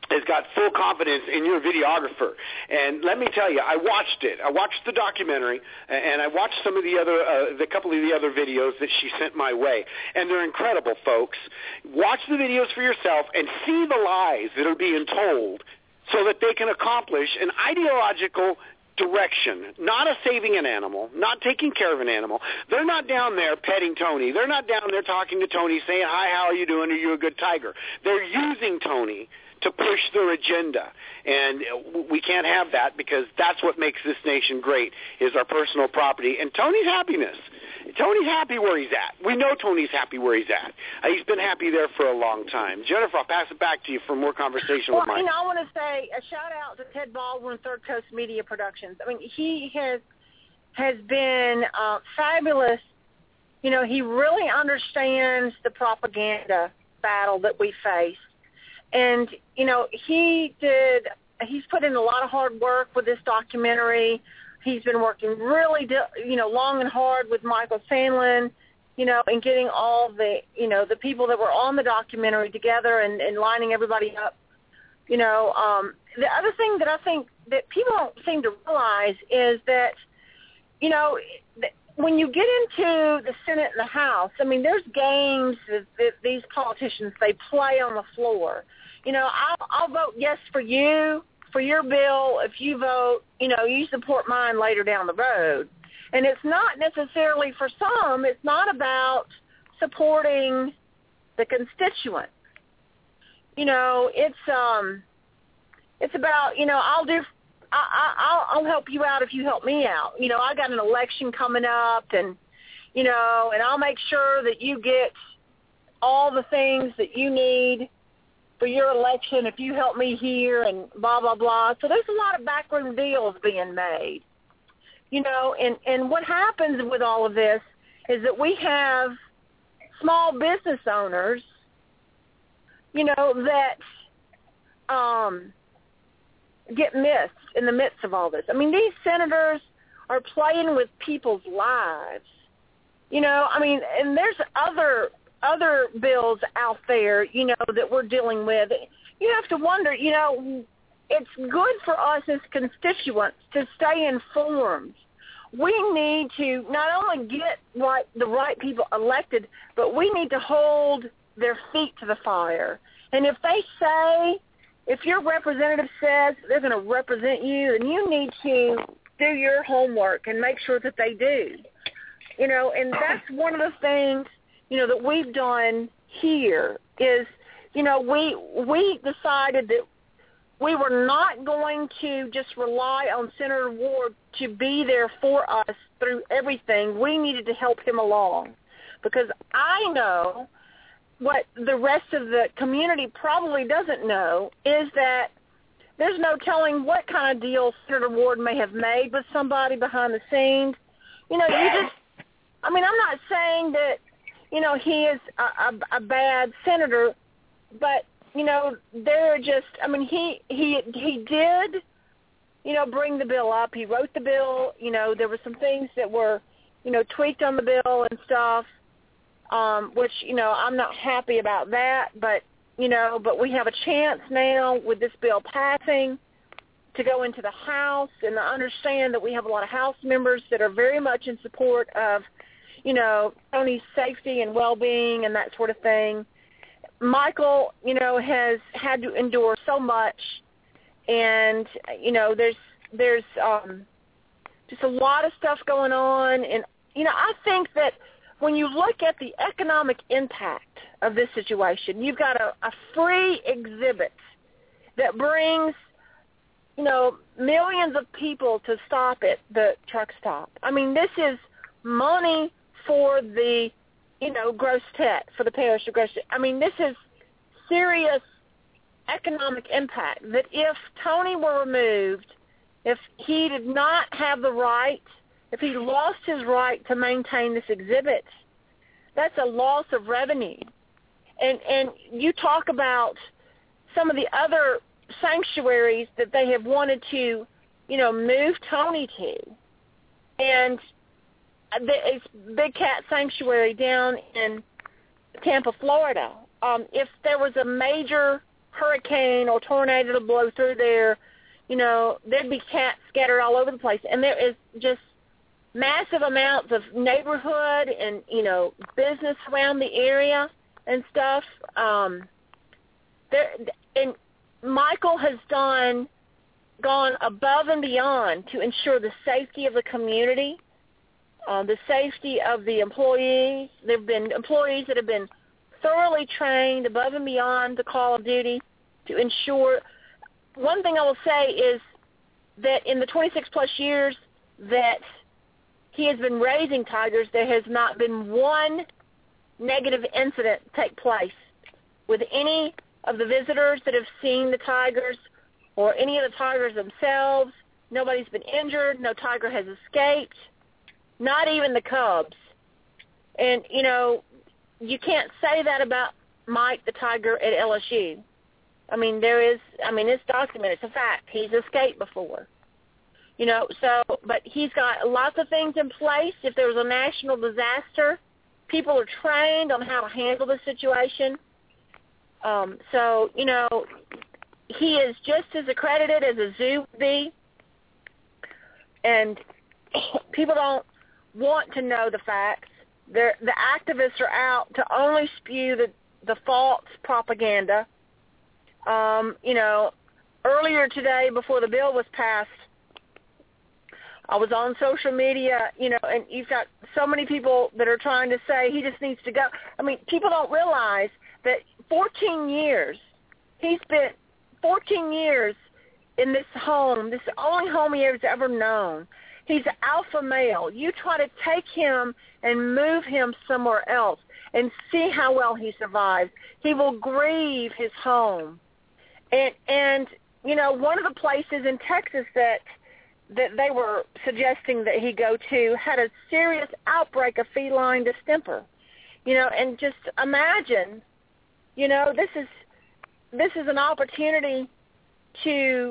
has got full confidence in your videographer. And let me tell you, I watched it. I watched the documentary, and I watched some of the other, the couple of the other videos that she sent my way. And they're incredible, folks. Watch the videos for yourself and see the lies that are being told so that they can accomplish an ideological direction, not a saving an animal, not taking care of an animal. They're not down there petting Tony. They're not down there talking to Tony saying, hi, how are you doing? Are you a good tiger? They're using Tony to push their agenda. And we can't have that, because that's what makes this nation great, is our personal property and Tony's happiness. Tony's happy where he's at. We know Tony's happy where he's at. He's been happy there for a long time. Jennifer, I'll pass it back to you for more conversation with Mike. I want to say a shout-out to Ted Baldwin, Third Coast Media Productions. I mean, he has been fabulous. You know, he really understands the propaganda battle that we face. And, you know, he's put in a lot of hard work with this documentary. He's been working really, long and hard with Michael Sandlin, and getting all the, the people that were on the documentary together and lining everybody up. The other thing that I think that people don't seem to realize is that, when you get into the Senate and the House, I mean, there's games that these politicians, they play on the floor. I'll vote yes for you, for your bill, if you vote, you support mine later down the road. And it's not necessarily, for some, it's not about supporting the constituent. It's about, I'll help you out if you help me out. I got an election coming up, and and I'll make sure that you get all the things that you need for your election if you help me here, and blah, blah, blah. So there's a lot of backroom deals being made, and what happens with all of this is that we have small business owners, that get missed in the midst of all this. I mean, these senators are playing with people's lives, and there's other bills out there, that we're dealing with. You have to wonder, it's good for us as constituents to stay informed. We need to not only get the right people elected, but we need to hold their feet to the fire. And if they say, if your representative says they're going to represent you, then you need to do your homework and make sure that they do. And that's one of the things, that we've done here is, we decided that we were not going to just rely on Senator Ward to be there for us through everything. We needed to help him along, because I know what the rest of the community probably doesn't know is that there's no telling what kind of deal Senator Ward may have made with somebody behind the scenes. I'm not saying that, he is a bad senator, but, they're just, he did, bring the bill up. He wrote the bill. There were some things that were, tweaked on the bill and stuff, which, I'm not happy about that, but we have a chance now with this bill passing to go into the House, and I understand that we have a lot of House members that are very much in support of, Tony's safety and well-being and that sort of thing. Michael, has had to endure so much, and, there's just a lot of stuff going on, and, I think that when you look at the economic impact of this situation, you've got a free exhibit that brings, millions of people to stop at the truck stop. This is money for the, Gross Tet, for the parish of Gross Tet. This is serious economic impact that if Tony were removed, if he did not have the right, if he lost his right to maintain this exhibit, that's a loss of revenue. And you talk about some of the other sanctuaries that they have wanted to, move Tony to. And it's Big Cat Sanctuary down in Tampa, Florida. If there was a major hurricane or tornado to blow through there, there'd be cats scattered all over the place. And there is just massive amounts of neighborhood and, business around the area and stuff. And Michael has gone above and beyond to ensure the safety of the community, the safety of the employees. There have been employees that have been thoroughly trained above and beyond the call of duty to ensure. One thing I will say is that in the 26-plus years that he has been raising tigers, there has not been one negative incident take place with any of the visitors that have seen the tigers or any of the tigers themselves. Nobody's been injured. No tiger has escaped, not even the cubs. And, you can't say that about Mike the tiger at LSU. It's documented. It's a fact. He's escaped before. But he's got lots of things in place. If there was a national disaster, people are trained on how to handle the situation. He is just as accredited as a zoo would be. And people don't want to know the facts. The activists are out to only spew the false propaganda. Earlier today, before the bill was passed, I was on social media, and you've got so many people that are trying to say he just needs to go. People don't realize that 14 years, he spent 14 years in this home. This is the only home he has ever known. He's an alpha male. You try to take him and move him somewhere else and see how well he survives. He will grieve his home. And one of the places in Texas that they were suggesting that he go to had a serious outbreak of feline distemper. And just imagine, this is an opportunity to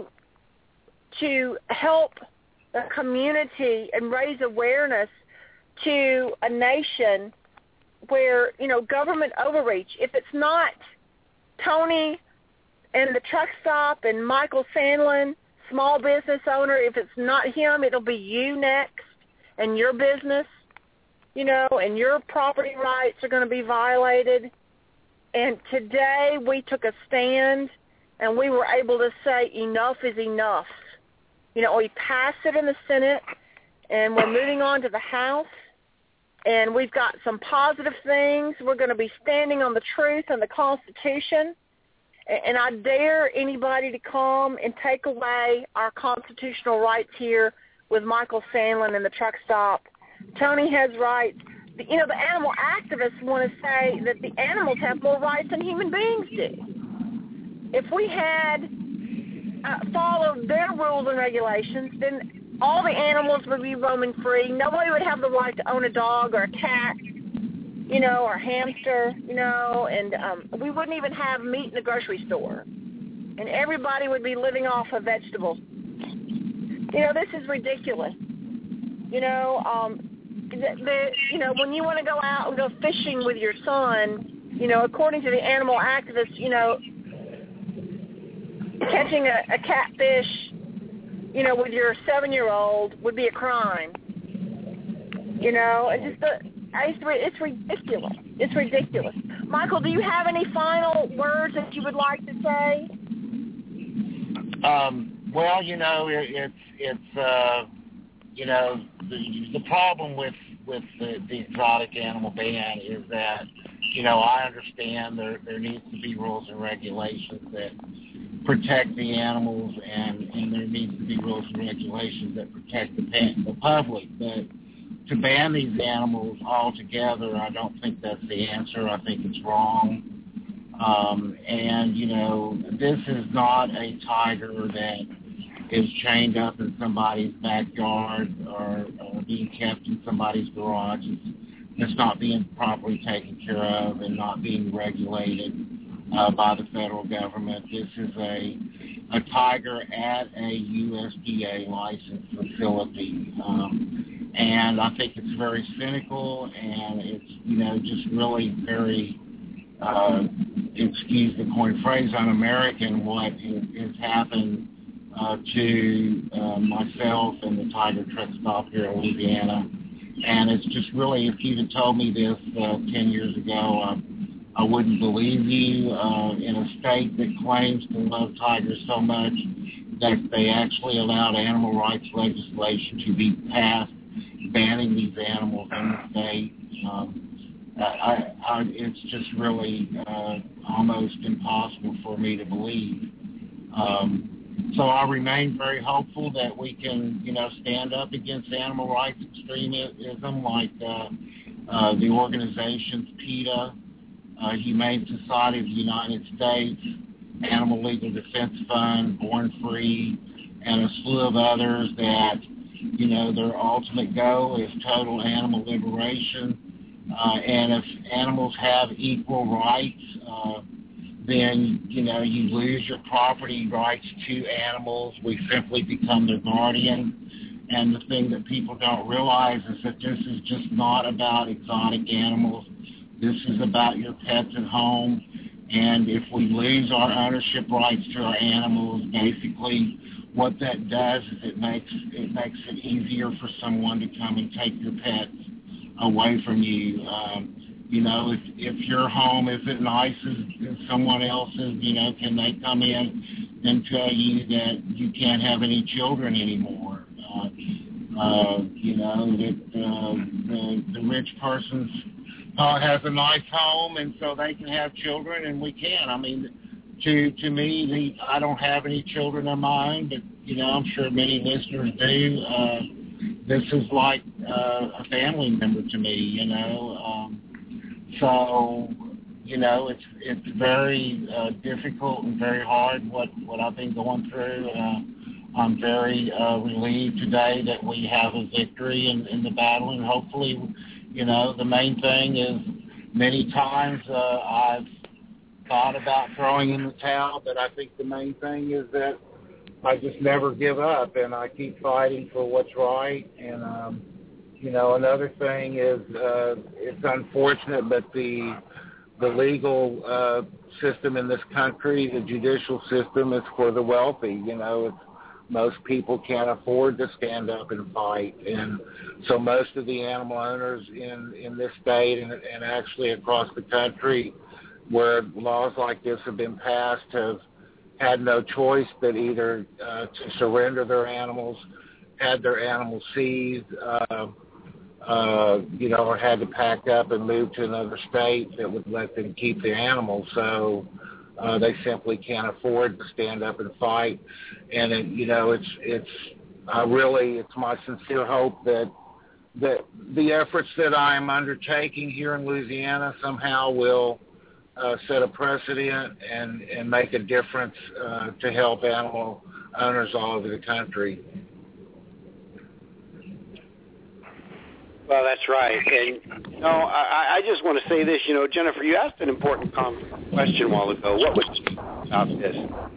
help the community and raise awareness to a nation where, government overreach. If it's not Tony and the truck stop and Michael Sandlin, small business owner, if it's not him, it'll be you next and your business, and your property rights are going to be violated. And today we took a stand and we were able to say enough is enough. We passed it in the Senate, and we're moving on to the House, and we've got some positive things. We're going to be standing on the truth and the Constitution, and I dare anybody to come and take away our constitutional rights here with Michael Sandlin and the truck stop. Tony has rights. The animal activists want to say that the animals have more rights than human beings do. If we had followed their rules and regulations, then all the animals would be roaming free. Nobody would have the right to own a dog or a cat, or a hamster, and we wouldn't even have meat in the grocery store. And everybody would be living off of vegetables. This is ridiculous. When you want to go out and go fishing with your son, according to the animal activists, catching a catfish, with your 7-year-old would be a crime. It's ridiculous. It's ridiculous. Michael, do you have any final words that you would like to say? Well, the problem with the exotic animal ban is that, I understand there needs to be rules and regulations that protect the animals, and there needs to be rules and regulations that protect the public. But to ban these animals altogether, I don't think that's the answer. I think it's wrong. This is not a tiger that is chained up in somebody's backyard or being kept in somebody's garage. It's not being properly taken care of and not being regulated by the federal government. This is a tiger at a USDA licensed facility. And I think it's very cynical, and it's, just really very excuse the coin phrase, un-American what has happened to myself and the Tiger truck stop here in Louisiana. And it's just really, if you'd have told me this 10 years ago, I wouldn't believe you. In a state that claims to love tigers so much that they actually allowed animal rights legislation to be passed banning these animals in the state. It's just really almost impossible for me to believe. So I remain very hopeful that we can, stand up against animal rights extremism like the organizations PETA, Humane Society of the United States, Animal Legal Defense Fund, Born Free, and a slew of others that, their ultimate goal is total animal liberation. And if animals have equal rights, then, you lose your property rights to animals. We simply become their guardian. And the thing that people don't realize is that this is just not about exotic animals. This is about your pets at home. And if we lose our ownership rights to our animals, basically what that does is it makes it easier for someone to come and take your pets away from you. If your home isn't nice as someone else's, can they come in and tell you that you can't have any children anymore? That the rich person has a nice home and so they can have children and we can't. I mean, to me, I don't have any children of my own, but, I'm sure many listeners do. This is like a family member to me, So, it's very difficult and very hard what I've been going through. I'm very relieved today that we have a victory in the battle, and hopefully, the main thing is many times I've thought about throwing in the towel, but I think the main thing is that I just never give up, and I keep fighting for what's right. And, another thing is it's unfortunate, but the legal system in this country, the judicial system, is for the wealthy. Most people can't afford to stand up and fight. And so most of the animal owners in this state and actually across the country where laws like this have been passed have had no choice but either to surrender their animals, had their animals seized, or had to pack up and move to another state that would let them keep the animals. So they simply can't afford to stand up and fight. And it's my sincere hope that the efforts that I'm undertaking here in Louisiana somehow will set a precedent and make a difference to help animal owners all over the country. Well, that's right. And, I just want to say this. Jennifer, you asked an important question a while ago. What was about this?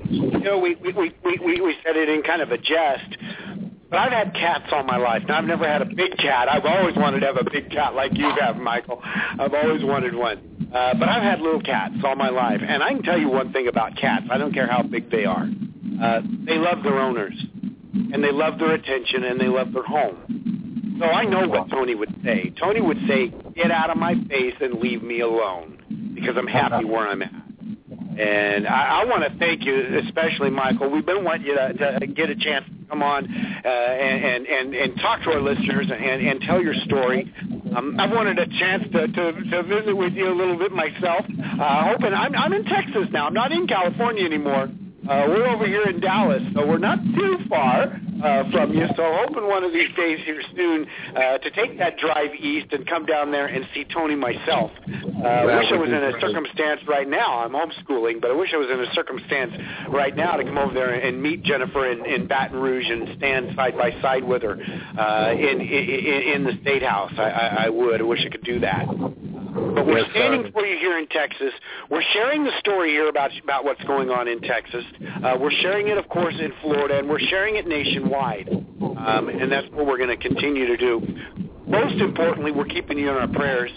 We said it in kind of a jest, but I've had cats all my life. Now, I've never had a big cat. I've always wanted to have a big cat like you have, Michael. I've always wanted one. But I've had little cats all my life. And I can tell you one thing about cats. I don't care how big they are. They love their owners, and they love their attention, and they love their home. So I know what Tony would say. Tony would say, get out of my face and leave me alone because I'm happy where I'm at. And I want to thank you, especially, Michael. We've been wanting you to get a chance to come on and talk to our listeners and tell your story. I've wanted a chance to visit with you a little bit myself. Hoping I'm in Texas now. I'm not in California anymore. We're over here in Dallas, so we're not too far from you. So hoping one of these days here soon to take that drive east and come down there and see Tony myself. I wish I was in a circumstance right now. I'm homeschooling, but I wish I was in a circumstance right now to come over there and meet Jennifer in Baton Rouge and stand side by side with her in the State House. I would. I wish I could do that. But we're standing for you here in Texas. We're sharing the story here about what's going on in Texas. We're sharing it, of course, in Florida, and we're sharing it nationwide. And that's what we're going to continue to do. Most importantly, we're keeping you in our prayers.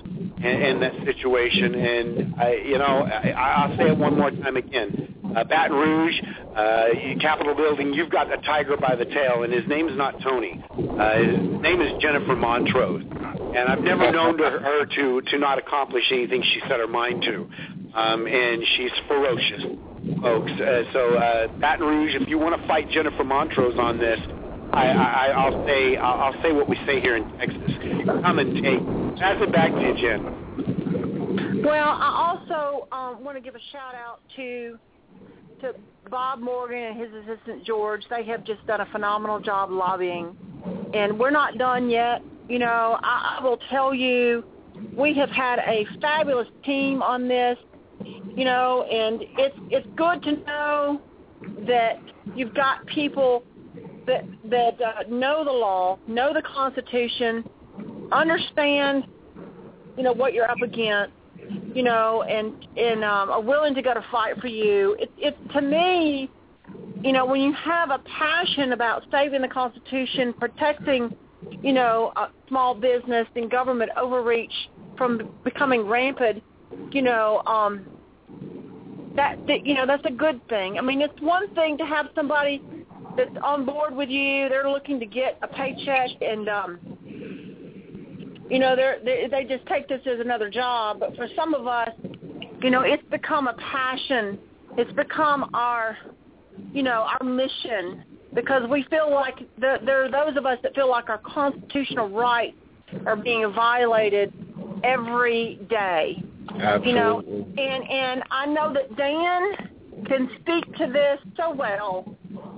in that situation. And I'll say it one more time again. Baton Rouge, Capitol Building, you've got a tiger by the tail, and his name's not Tony. His name is Jennifer Montrose. And I've never known her to not accomplish anything she set her mind to. And she's ferocious, folks. So Baton Rouge, if you want to fight Jennifer Montrose on this, I'll say what we say here in Texas. Come and take. Pass it back to you, Jen. Well, I also want to give a shout out to Bob Morgan and his assistant George. They have just done a phenomenal job lobbying, and we're not done yet. I will tell you, we have had a fabulous team on this, and it's good to know that you've got people that know the law, know the Constitution, understand, what you're up against, and are willing to go to fight for you. It's to me, when you have a passion about saving the Constitution, protecting, a small business and government overreach from becoming rampant, that's a good thing. I mean, it's one thing to have somebody that's on board with you. They're looking to get a paycheck, and they just take this as another job. But for some of us, it's become a passion. It's become our mission, because we feel like there are those of us that feel like our constitutional rights are being violated every day. Absolutely. And I know that Dan can speak to this so well.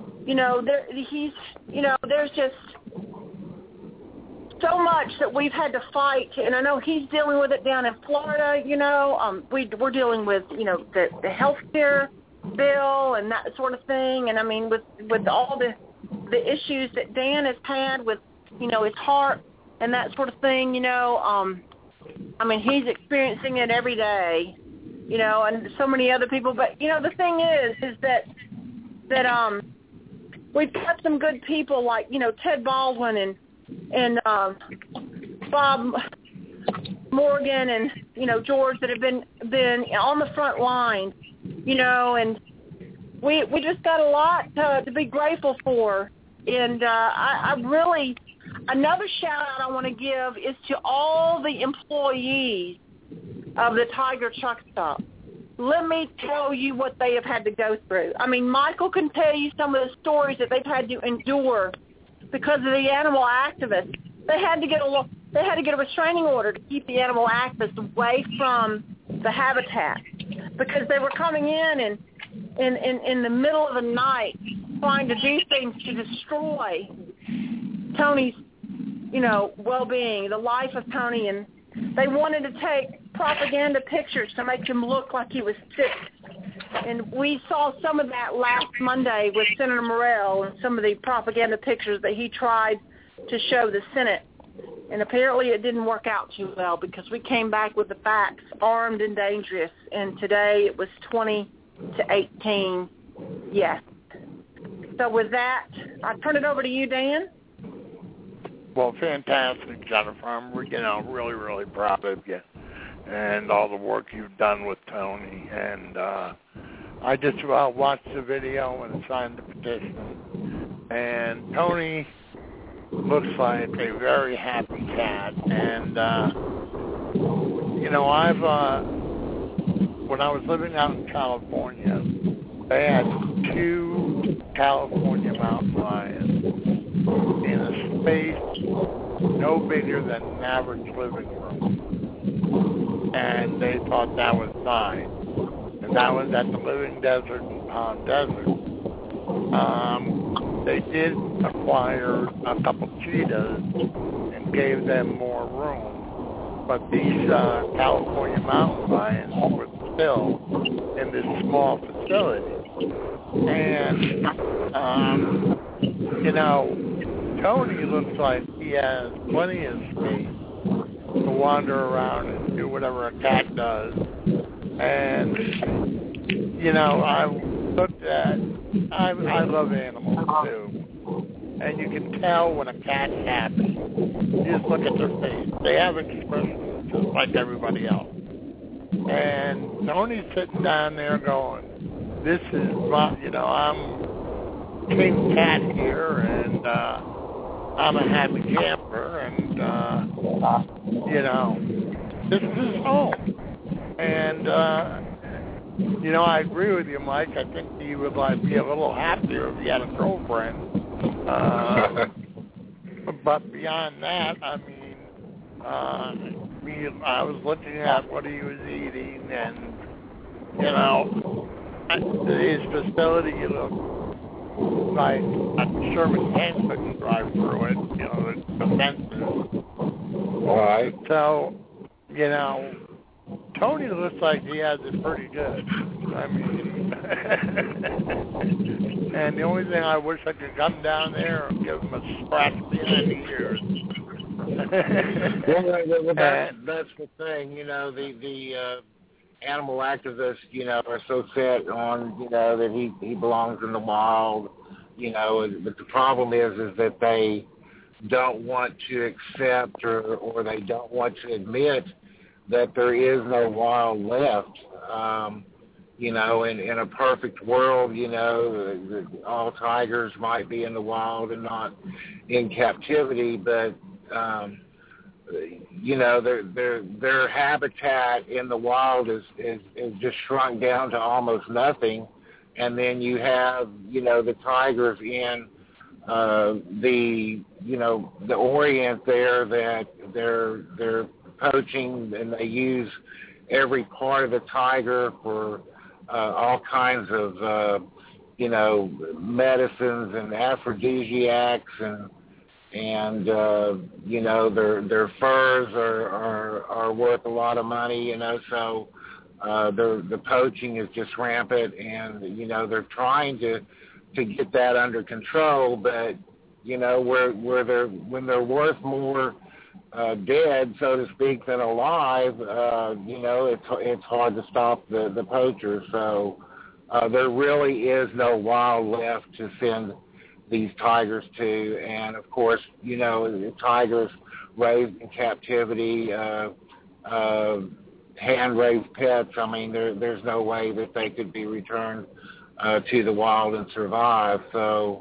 There's just so much that we've had to fight, and I know he's dealing with it down in Florida. We're dealing with the health care bill and that sort of thing, and I mean with all the issues that Dan has had with his heart and that sort of thing. He's experiencing it every day, and so many other people. But the thing is that we've got some good people like Ted Baldwin and Bob Morgan and George that have been on the front line, and we just got a lot to be grateful for. And I really, another shout out I want to give is to all the employees of the Tiger Truck Stop. Let me tell you what they have had to go through. I mean, Michael can tell you some of the stories that they've had to endure because of the animal activists. They had to get a restraining order to keep the animal activists away from the habitat, because they were coming in the middle of the night trying to do things to destroy Tony's, well-being, the life of Tony, and they wanted to take propaganda pictures to make him look like he was sick. And we saw some of that last Monday with Senator Morrell and some of the propaganda pictures that he tried to show the Senate. And apparently it didn't work out too well, because we came back with the facts, armed and dangerous. And today it was 20-18, yes. So with that, I turn it over to you, Dan. Well, fantastic, Jennifer. I'm really, really proud of you and all the work you've done with Tony. And I just watched the video and signed the petition. And Tony looks like a very happy cat. And, when I was living out in California, they had 2 California mountain lions in a space no bigger than an average living room. And they thought that was fine. And that was at the Living Desert in Palm Desert. They did acquire a couple cheetahs and gave them more room. But these California mountain lions were still in this small facility. And, Tony looks like he has plenty of space to wander around and do whatever a cat does. And, I looked at, I love animals too. And you can tell when a cat's happy. You just look at their face. They have expressions just like everybody else. And Tony's sitting down there going, this is my, I'm King Cat here, and I'm a happy camper, and, this is his home. And, I agree with you, Mike. I think he would be a little happier if he had a girlfriend. But beyond that, I was looking at what he was eating, and, his facility looked like a Sherman tank couldn't drive through it, the fences. All right. So, Tony looks like he has it pretty good. And the only thing I wish I could come down there and give him a scratch behind the ears. That's the thing, the animal activists, are so set on, that he belongs in the wild, but the problem is that they don't want to accept or they don't want to admit that there is no wild left. In a perfect world, all tigers might be in the wild and not in captivity, but their habitat in the wild is just shrunk down to almost nothing. And then you have, the tigers in the Orient there that they're poaching, and they use every part of the tiger for all kinds of medicines and aphrodisiacs, and their furs are worth a lot of money, so the poaching is just rampant, and they're trying to get that under control, but when they're worth more dead, so to speak, than alive, it's hard to stop the poachers. So there really is no wild left to send these tigers to. And of course, the tigers raised in captivity, hand-raised pets. I mean, there's no way that they could be returned to the wild and survive. So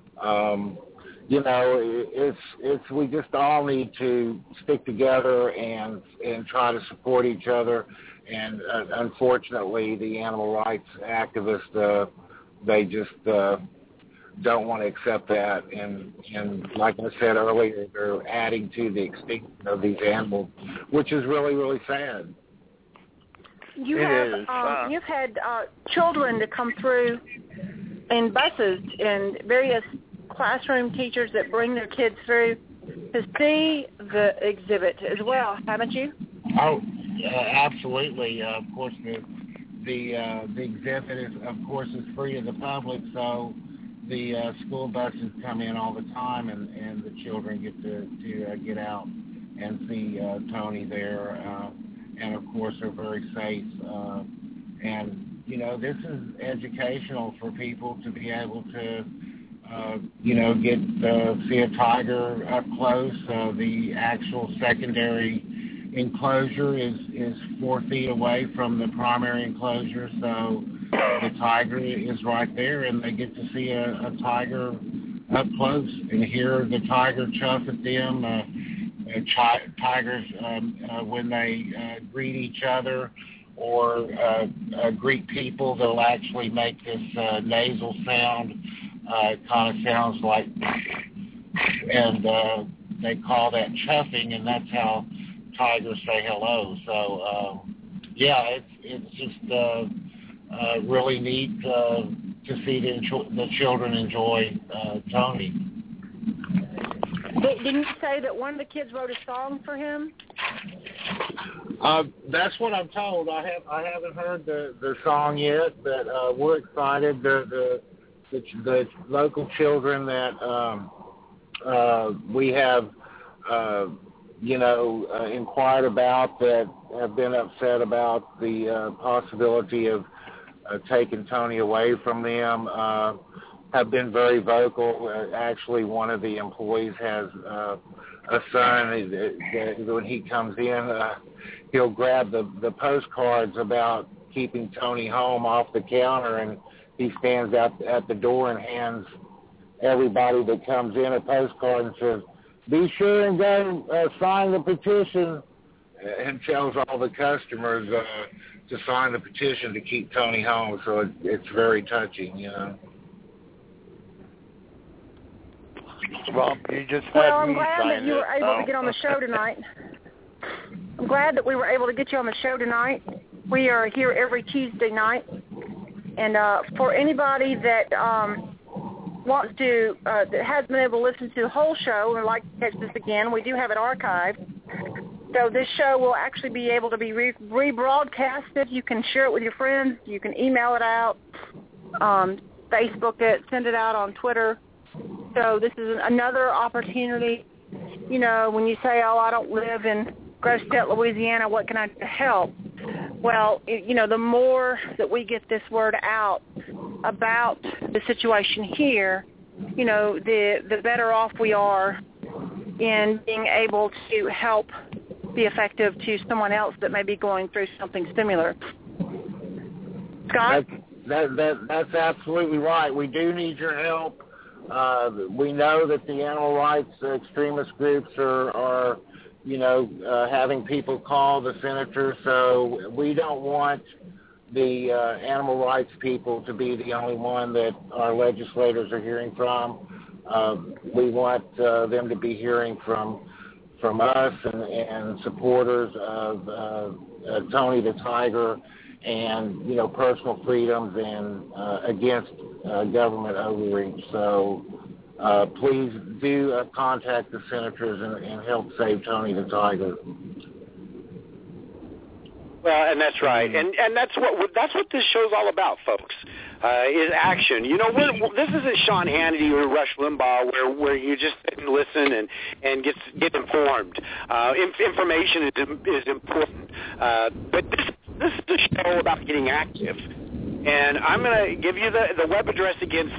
we just all need to stick together and try to support each other. And unfortunately, the animal rights activists, they just don't want to accept that. And like I said earlier, they're adding to the extinction of these animals, which is really, really sad. You've had children that come through in buses and various classroom teachers that bring their kids through to see the exhibit as well, haven't you? Oh, absolutely. Of course, the exhibit is, is free to the public, so the school buses come in all the time, and the children get to get out and see Tony there, and of course they're very safe. And this is educational for people to be able to get see a tiger up close. The actual secondary enclosure is 4 feet away from the primary enclosure, so the tiger is right there, and they get to see a tiger up close and hear the tiger chuff at them. Tigers, when they greet each other or greet people, they'll actually make this nasal sound. It kind of sounds like, and they call that chuffing, and that's how tigers say hello. So, it's just really neat to see the children enjoy Tony. Didn't you say that one of the kids wrote a song for him? That's what I'm told. I haven't heard the song yet, but we're excited. The local children that we have, inquired about, that have been upset about the possibility of taking Tony away from them. have been very vocal. Actually, one of the employees has a son. When he comes in, he'll grab the postcards about keeping Tony home off the counter, and he stands out at the door and hands everybody that comes in a postcard and says, "Be sure and go sign the petition," and tells all the customers to sign the petition to keep Tony home. So it's very touching, you know. Well, you just had Well, I'm me glad sign that you were it, able so. to get on the show tonight. I'm glad that we were able to get you on the show tonight. We are here every Tuesday night. And for anybody that wants to, that has been able to listen to the whole show and would like to catch this again, we do have it archived. So this show will actually be able to be rebroadcasted. You can share it with your friends. You can email it out, Facebook it, send it out on Twitter. So this is another opportunity. You know, when you say, "Oh, I don't live in Grosse Tete, Louisiana, what can I do to help?" Well, you know, the more that we get this word out about the situation here, you know, the better off we are in being able to help be effective to someone else that may be going through something similar. Scott? That's absolutely right. We do need your help. We know that the animal rights extremist groups are having people call the senator, so we don't want the animal rights people to be the only one that our legislators are hearing from. We want them to be hearing from us and supporters of Tony the Tiger and, you know, personal freedoms and against government overreach. So please do contact the senators and help save Tony the Tiger. Well, and that's right, and that's what this show's all about, folks. Is action. You know, this isn't Sean Hannity or Rush Limbaugh where you just sit and listen and get informed. Information is important, but this is the show about getting active. And I'm going to give you the web address again,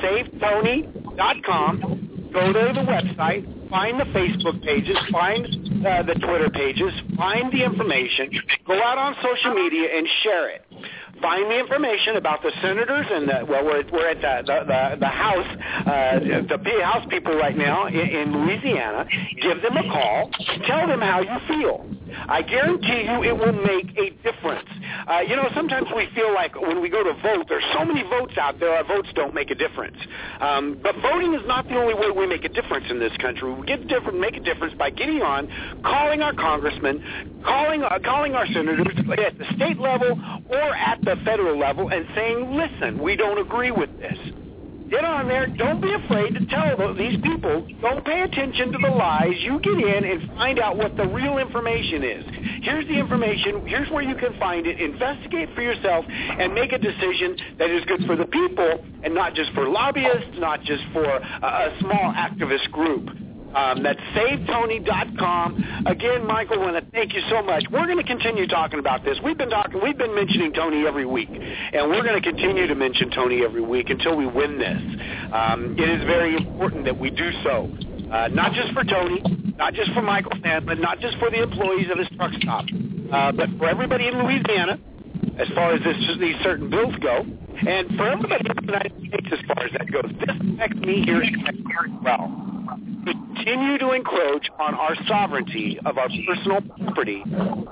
savetony.com. Go to the website, find the Facebook pages, find the Twitter pages, find the information, go out on social media and share it. Find the information about the senators and we're at the House, the House people right now in Louisiana. Give them a call. Tell them how you feel. I guarantee you it will make a difference. You know, sometimes we feel like when we go to vote, there's so many votes out there, our votes don't make a difference. But voting is not the only way we make a difference in this country. We make a difference by getting on, calling our congressmen, calling our senators at the state level or at the federal level and saying, listen, we don't agree with this. Get on there. Don't be afraid to tell these people. Don't pay attention to the lies. You get in and find out what the real information is. Here's the information. Here's where you can find it. Investigate for yourself and make a decision that is good for the people and not just for lobbyists, not just for a small activist group. That's SaveTony.com. Again, Michael, I want to thank you so much. We're going to continue talking about this. We've been mentioning Tony every week, and we're going to continue to mention Tony every week until we win this. It is very important that we do so, not just for Tony, not just for Michael Sandlin, not just for the employees of his truck stop, but for everybody in Louisiana, as far as these certain bills go, and for everybody in the United States as far as that goes. This affects me here as well. Continue to encroach on our sovereignty of our personal property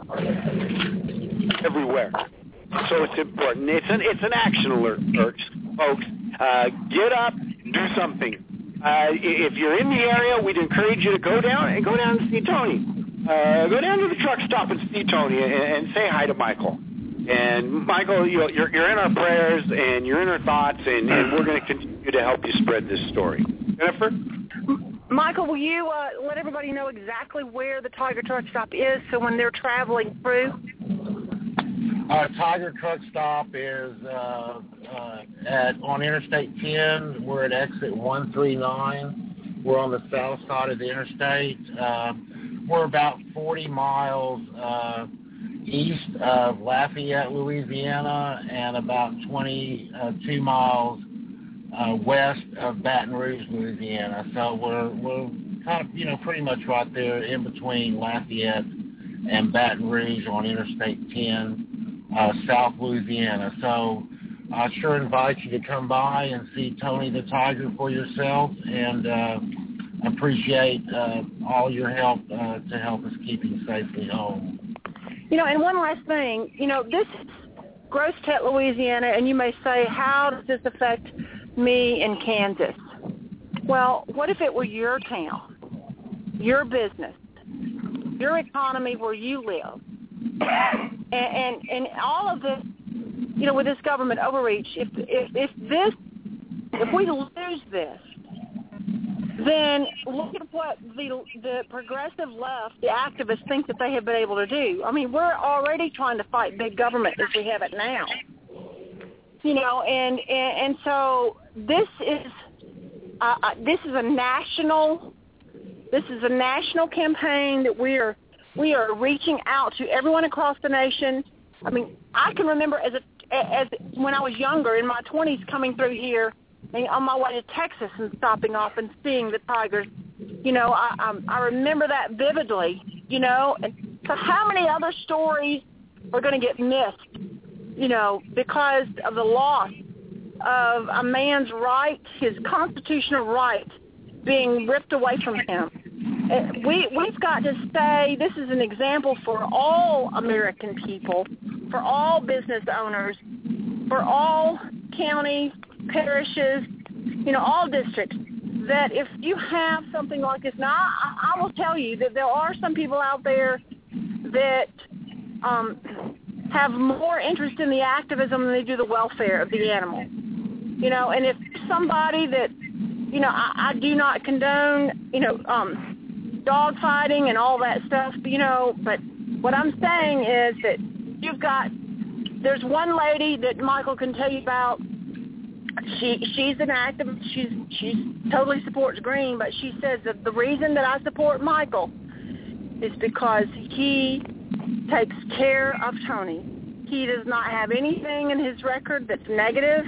everywhere. So it's important. It's an action alert, folks. Get up, do something. If you're in the area, we'd encourage you to go down and see Tony. Go down to the truck stop and see Tony and say hi to Michael. And Michael, you're in our prayers and you're in our thoughts, and we're going to continue to help you spread this story. Jennifer? Michael, will you let everybody know exactly where the Tiger Truck Stop is so when they're traveling through? Tiger Truck Stop is on Interstate 10. We're at exit 139. We're on the south side of the interstate. We're about 40 miles east of Lafayette, Louisiana, and about 22 miles west of Baton Rouge, Louisiana. So we're kind of, pretty much right there in between Lafayette and Baton Rouge on Interstate 10, South Louisiana. So I sure invite you to come by and see Tony the Tiger for yourself, and appreciate all your help to help us keep him safely home. And one last thing, this is Grosse Tete, Louisiana, and you may say, how does this affect me in Kansas? Well, what if it were your town, your business, your economy where you live, and all of this, with this government overreach, if we lose this, then look at what the progressive left, the activists, think that they have been able to do. I mean, we're already trying to fight big government as we have it now. And so this is a national campaign that we are reaching out to everyone across the nation. I mean, I can remember as when I was younger, in my 20s, coming through here and on my way to Texas and stopping off and seeing the tigers. I remember that vividly. And so how many other stories are going to get missed? Because of the loss of a man's right, his constitutional right, being ripped away from him. We've got to say this is an example for all American people, for all business owners, for all counties, parishes, all districts, that if you have something like this, now I will tell you that there are some people out there that have more interest in the activism than they do the welfare of the animal. And if somebody that, I do not condone, dog fighting and all that stuff, but what I'm saying is that there's one lady that Michael can tell you about. She's an activist. She totally supports Green, but she says that the reason that I support Michael is because he takes care of Tony. He does not have anything in his record that's negative.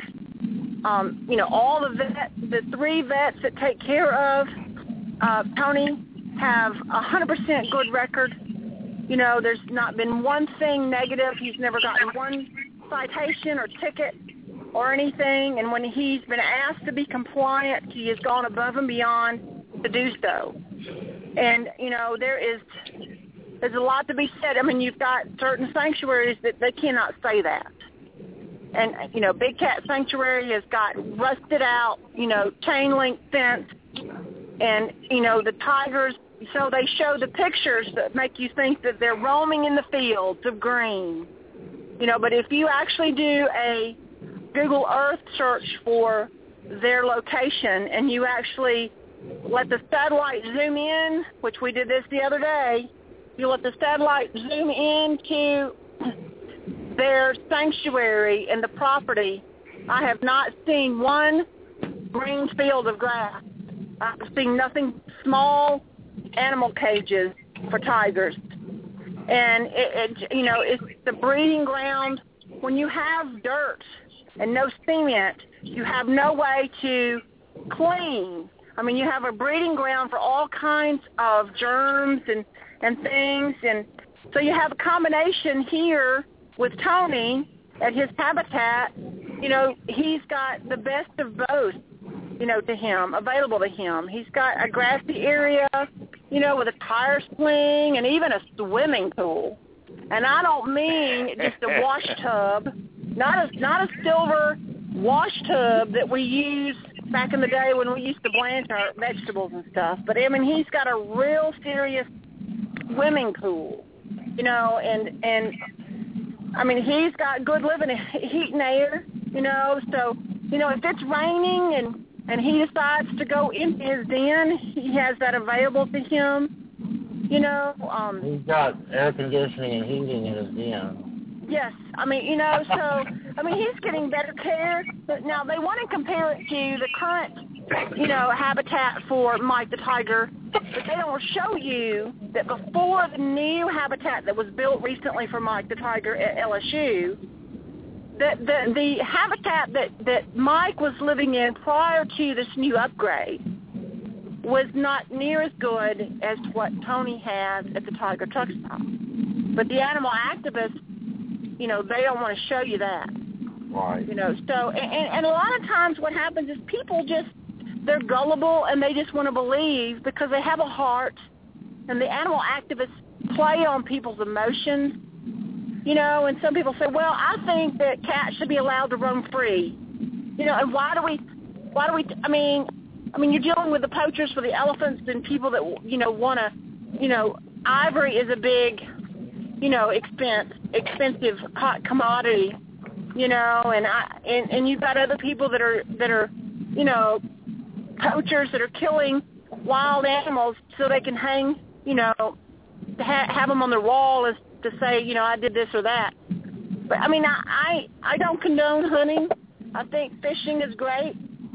All the 3 vets that take care of Tony have 100% good record. There's not been one thing negative. He's never gotten one citation or ticket or anything. And when he's been asked to be compliant, he has gone above and beyond to do so. And, there's a lot to be said. I mean, you've got certain sanctuaries that they cannot say that. And, Big Cat Sanctuary has got rusted out, chain link fence. And, the tigers, so they show the pictures that make you think that they're roaming in the fields of green. But if you actually do a Google Earth search for their location and you actually let the satellite zoom in, which we did this the other day, you let the satellite zoom into their sanctuary and the property, I have not seen one green field of grass. I've seen nothing, small animal cages for tigers. And, it's the breeding ground. When you have dirt and no cement, you have no way to clean. I mean, you have a breeding ground for all kinds of germs and things. And so you have a combination here with Tony at his habitat. He's got the best of both, to him, available to him. He's got a grassy area, with a tire swing and even a swimming pool. And I don't mean just a wash tub, not a silver wash tub that we used back in the day when we used to blanch our vegetables and stuff. But, I mean, he's got a real serious swimming pool, and I mean, he's got good living, heat and air, so, if it's raining and he decides to go into his den, he has that available to him, He's got air conditioning and heating in his den. Yes. I mean, so, I mean, he's getting better care. But now they want to compare it to the current, habitat for Mike the Tiger, but they don't show you that before the new habitat that was built recently for Mike the Tiger at LSU, the habitat that Mike was living in prior to this new upgrade was not near as good as what Tony has at the Tiger Truck Stop. But the animal activists, they don't want to show you that. Right. So, and a lot of times what happens is people they're gullible and they just want to believe because they have a heart, and the animal activists play on people's emotions, and some people say, well, I think that cats should be allowed to roam free, and why do we, I mean, you're dealing with the poachers for the elephants and people that, want to, ivory is a big, expensive hot commodity, and you've got other people that are, poachers that are killing wild animals so they can hang, have them on their wall as to say, I did this or that. But I mean, I don't condone hunting. I think fishing is great,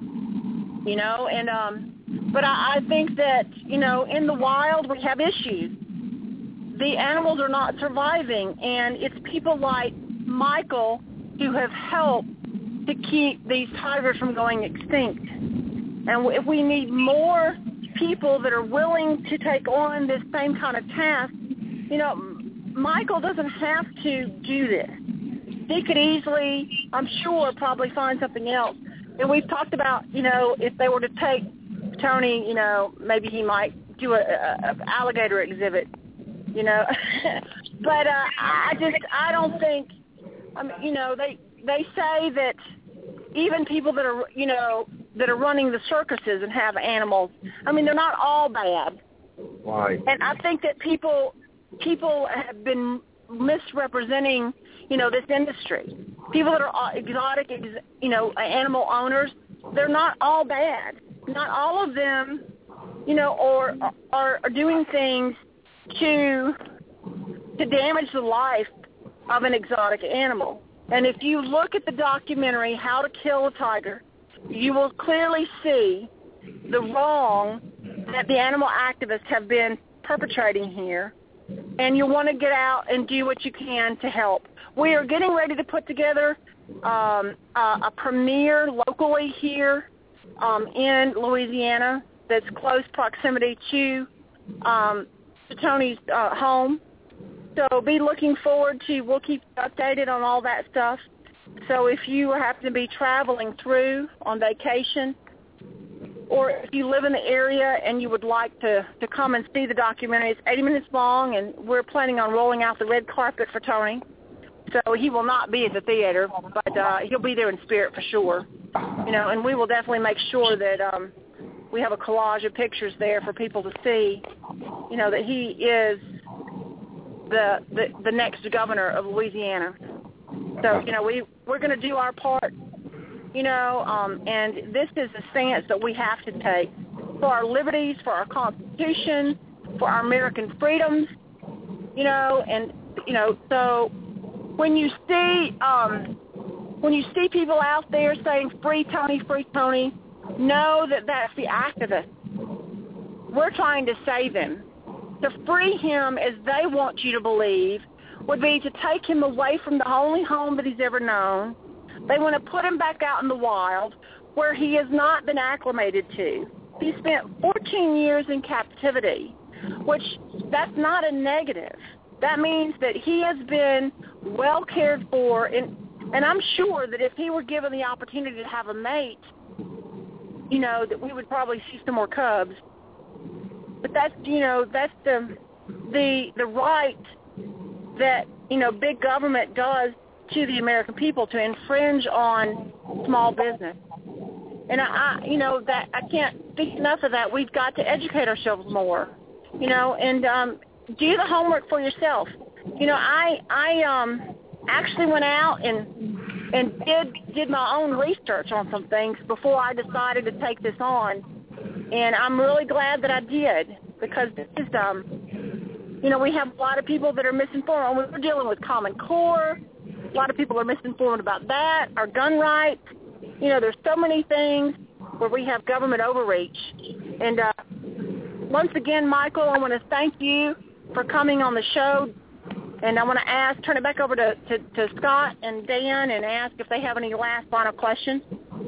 but I think that, in the wild we have issues. The animals are not surviving, and it's people like Michael who have helped to keep these tigers from going extinct. And if we need more people that are willing to take on this same kind of task, Michael doesn't have to do this. He could easily, I'm sure, probably find something else. And we've talked about, if they were to take Tony, maybe he might do a alligator exhibit, But I don't think, they say that even people that are, that are running the circuses and have animals, they're not all bad. Right. And I think that people have been misrepresenting, this industry. People that are exotic, animal owners, they're not all bad. Not all of them, are doing things to damage the life of an exotic animal. And if you look at the documentary, How to Kill a Tiger, you will clearly see the wrong that the animal activists have been perpetrating here. And you want to get out and do what you can to help. We are getting ready to put together a premiere locally here in Louisiana that's close proximity to Tony's home. So be looking forward to, we'll keep you updated on all that stuff. So if you happen to be traveling through on vacation, or if you live in the area and you would like to come and see the documentary, it's 80 minutes long, and we're planning on rolling out the red carpet for Tony. So he will not be at the theater, but he'll be there in spirit for sure. And we will definitely make sure that we have a collage of pictures there for people to see, that he is the next governor of Louisiana. So, we're going to do our part, and this is a stance that we have to take for our liberties, for our Constitution, for our American freedoms, so when you see people out there saying free Tony, know that that's the activists. We're trying to save him. To free him, as they want you to believe, would be to take him away from the only home that he's ever known. They want to put him back out in the wild where he has not been acclimated to. He spent 14 years in captivity, which that's not a negative. That means that he has been well cared for, and I'm sure that if he were given the opportunity to have a mate, that we would probably see some more cubs. But that's the right that, big government does to the American people to infringe on small business. And that I can't speak enough of that. We've got to educate ourselves more, and do the homework for yourself. I actually went out and did my own research on some things before I decided to take this on. And I'm really glad that I did, because this is, we have a lot of people that are misinformed. We're dealing with Common Core. A lot of people are misinformed about that, our gun rights. There's so many things where we have government overreach. And once again, Michael, I want to thank you for coming on the show. And I want to turn it back over to Scott and Dan and ask if they have any last final questions.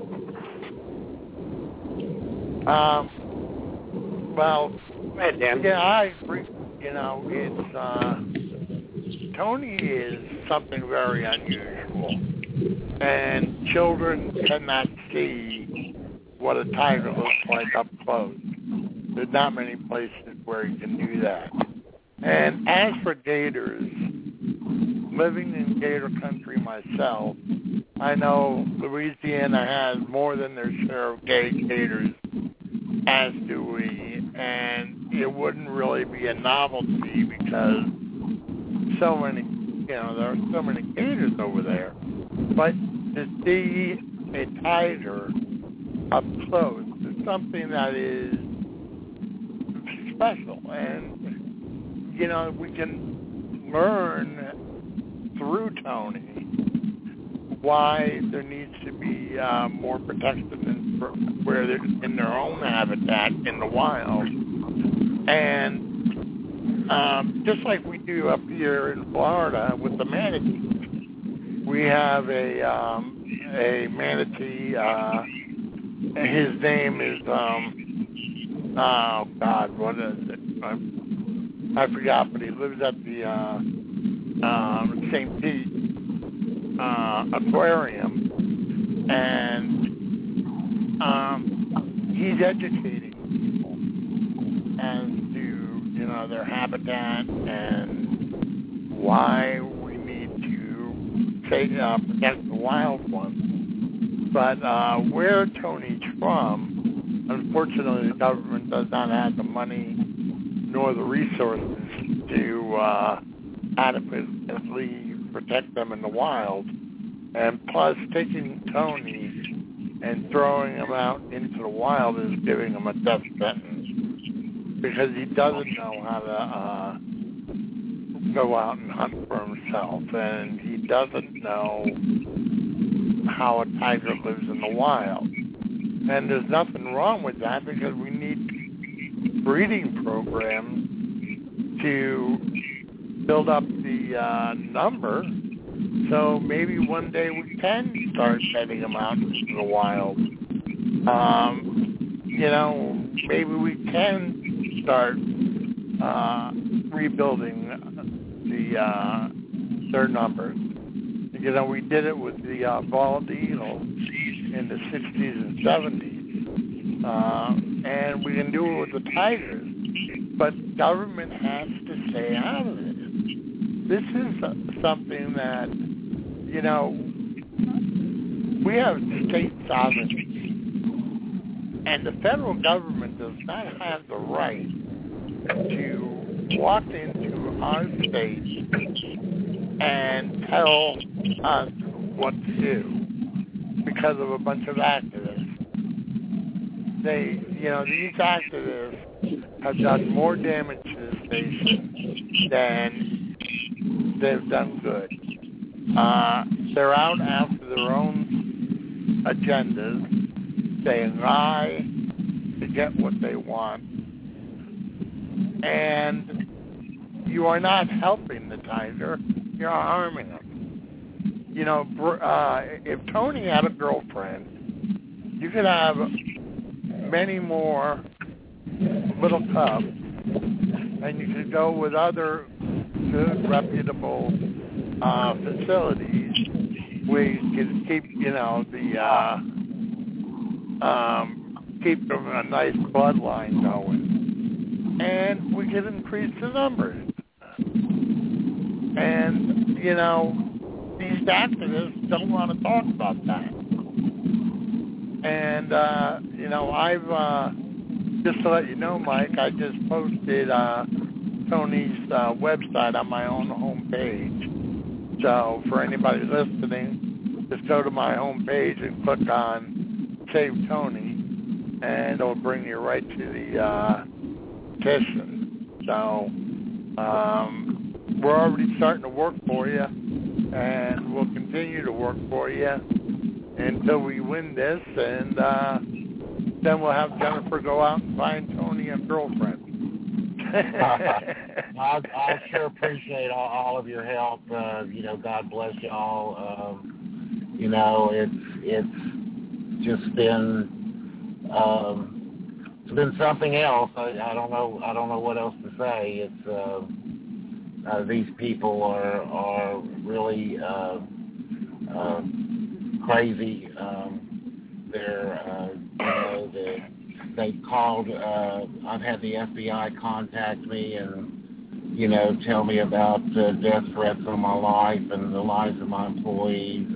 Well, go ahead, Dan. Yeah, I agree. You know, it's Tony is something very unusual, and children cannot see what a tiger looks like up close. There's not many places where you can do that. And as for gators, living in gator country myself, I know Louisiana has more than their share of gators, as do we, and it wouldn't really be a novelty because so many, there are so many gators over there. But to see a tiger up close is something that is special, and we can learn through Tony why there needs to be more protection where they're in their own habitat in the wild. And just like we do up here in Florida with the manatee, we have a manatee. His name is what is it? I forgot, but he lives at the St. Pete aquarium, and he's educating people as to their habitat and why we need to protect the wild ones. But where Tony's from, unfortunately, the government does not have the money nor the resources to adequately protect them in the wild. And plus, taking Tony and throwing him out into the wild is giving him a death sentence because he doesn't know how to go out and hunt for himself, and he doesn't know how a tiger lives in the wild. And there's nothing wrong with that because we need breeding programs to build up the number, so maybe one day we can start sending them out into the wild. Maybe we can start rebuilding their numbers. We did it with the bald eagle in the 60s and 70s, and we can do it with the tigers. But government has to stay out of this. This is something that, we have state sovereignty, and the federal government does not have the right to walk into our state and tell us what to do because of a bunch of activists. These activists have done more damage to the station than they've done good. They're out after their own agendas, saying lie to get what they want. And you are not helping the tiger, you're harming him. If Tony had a girlfriend, you could have many more little cubs, and you could go with other good, reputable facilities where you can keep, keep them a nice bloodline going, and we could increase the numbers. And these activists don't want to talk about that. And I've just to let you know, Mike, I just posted Tony's website on my own homepage. So for anybody listening, just go to my homepage and click on Save Tony, and it'll bring you right to the petition. So we're already starting to work for you, and we'll continue to work for you until we win this, and then we'll have Jennifer go out and find Tony a girlfriend. I sure appreciate all of your help. God bless y'all. It's just been it's been something else. I don't know what else to say. It's these people are really crazy. They've called. I've had the FBI contact me and tell me about death threats on my life and the lives of my employees.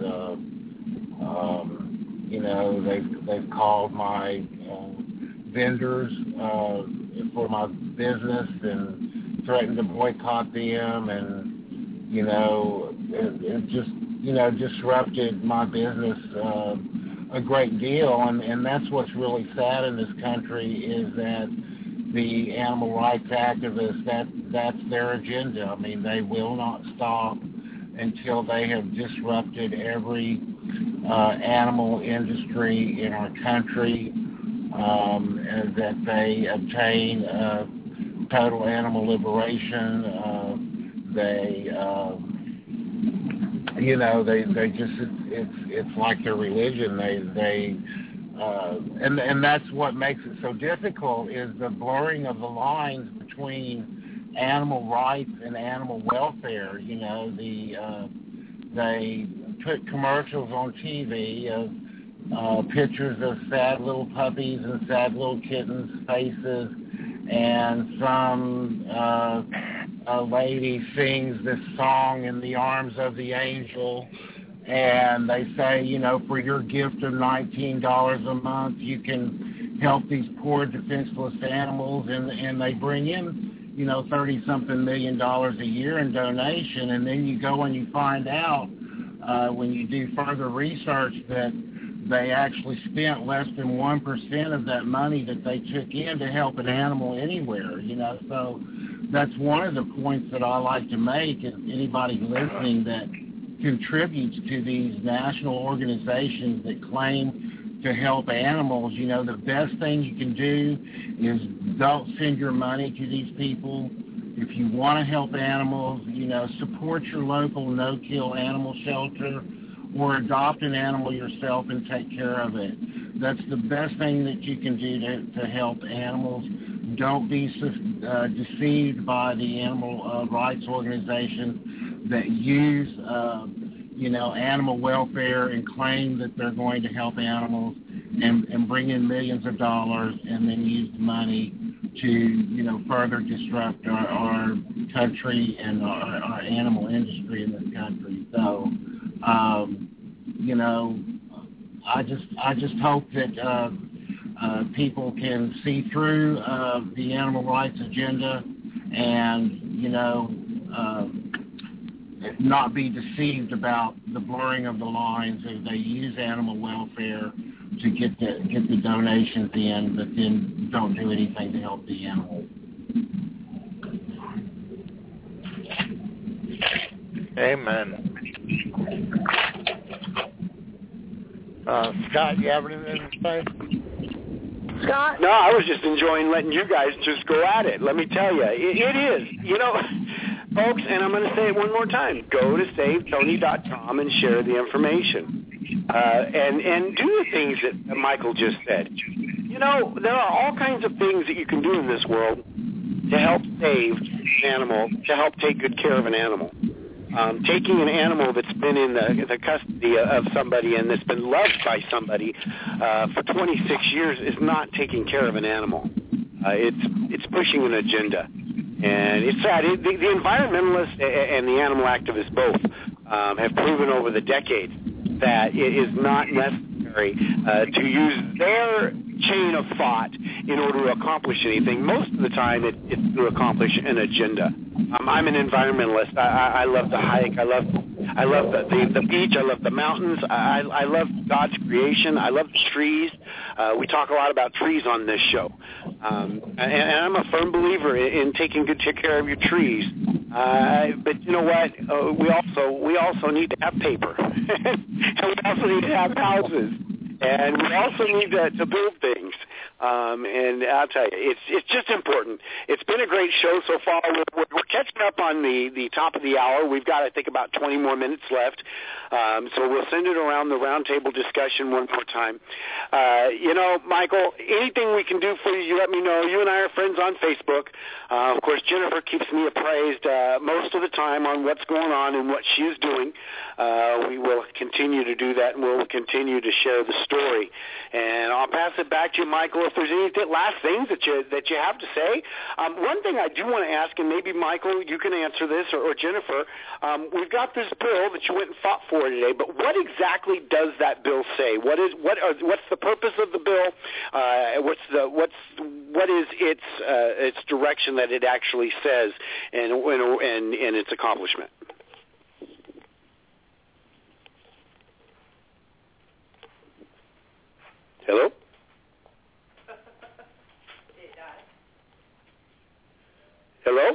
They've called my vendors for my business and threatened to boycott them, and it just disrupted my business a great deal, and that's what's really sad in this country is that the animal rights activists, that's their agenda. I mean, they will not stop until they have disrupted every animal industry in our country, and that they obtain total animal liberation. They just it's like their religion. And that's what makes it so difficult is the blurring of the lines between animal rights and animal welfare. They put commercials on TV of pictures of sad little puppies and sad little kittens' faces, and some a lady sings this song in the arms of the angel, and they say, for your gift of $19 a month, you can help these poor defenseless animals, and they bring in, $30-something million a year in donation, and then you go and you find out when you do further research that they actually spent less than 1% of that money that they took in to help an animal anywhere, so that's one of the points that I like to make is anybody listening that contributes to these national organizations that claim to help animals, the best thing you can do is don't send your money to these people. If you want to help animals, support your local no-kill animal shelter or adopt an animal yourself and take care of it. That's the best thing that you can do to help animals. Don't be deceived by the animal rights organizations that use, animal welfare and claim that they're going to help animals and bring in millions of dollars and then use the money to, further disrupt our country and our animal industry in this country. So, I just hope that people can see through the animal rights agenda and, not be deceived about the blurring of the lines as they use animal welfare to get the donations in, but then don't do anything to help the animals. Amen. Scott, you have anything to say? Scott? No, I was just enjoying letting you guys just go at it. Let me tell you, it is. Folks, and I'm going to say it one more time, go to SaveTony.com and share the information. And do the things that Michael just said. There are all kinds of things that you can do in this world to help save an animal, to help take good care of an animal. Taking an animal that's been in the custody of somebody and that's been loved by somebody for 26 years is not taking care of an animal. It's pushing an agenda. And it's sad. The environmentalists and the animal activists both have proven over the decades that it is not necessary to use their chain of thought in order to accomplish anything. Most of the time, it's to accomplish an agenda. I'm an environmentalist. I love to hike. I love the beach. I love the mountains. I love God's creation. I love the trees. We talk a lot about trees on this show. And I'm a firm believer in taking good care of your trees. But you know what? We also need to have paper. And we also need to have houses. And we also need to build things. And I'll tell you, it's just important. It's been a great show so far. We're catching up on the top of the hour. We've got, I think, about 20 more minutes left. So we'll send it around the roundtable discussion one more time. Michael, anything we can do for you, you let me know. You and I are friends on Facebook. Of course, Jennifer keeps me appraised most of the time on what's going on and what she is doing. We will continue to do that, and we'll continue to share the story. And I'll pass it back to you, Michael, if there's any last things that you have to say. One thing I do want to ask, and maybe, Michael, you can answer this, or Jennifer, we've got this bill that you went and fought for today, but what exactly does that bill say? What's the purpose of the bill? What is its direction that it actually says and its accomplishment? Hello? Hello?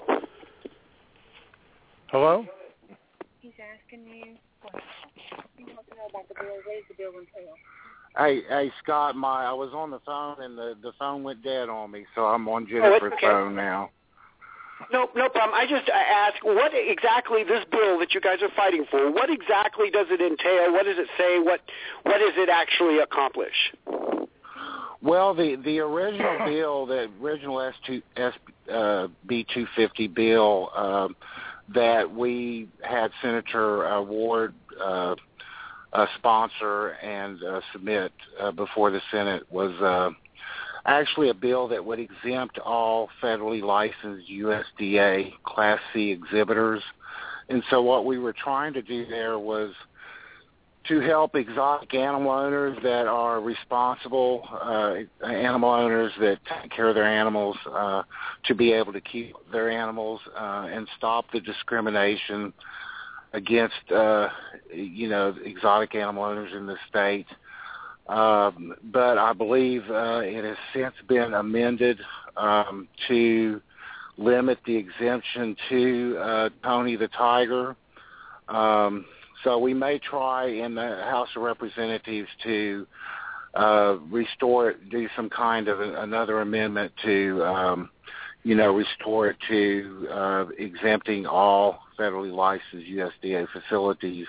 Hello? He's asking you what you want to know about the bill. What does the bill entail? Hey, Scott, I was on the phone and the phone went dead on me, so I'm on Jennifer's phone now. No problem. I just ask, what exactly this bill that you guys are fighting for, what exactly does it entail? What does it say? What does it actually accomplish? Well, the original bill, the original SB 250 bill that we had Senator Ward sponsor and submit before the Senate was actually a bill that would exempt all federally licensed USDA Class C exhibitors. And so what we were trying to do there was to help exotic animal owners that are responsible, animal owners that take care of their animals, to be able to keep their animals and stop the discrimination against, exotic animal owners in the state. But I believe it has since been amended to limit the exemption to Tony the Tiger. So we may try in the House of Representatives to restore it, do some kind of another amendment to, restore it to exempting all federally licensed USDA facilities.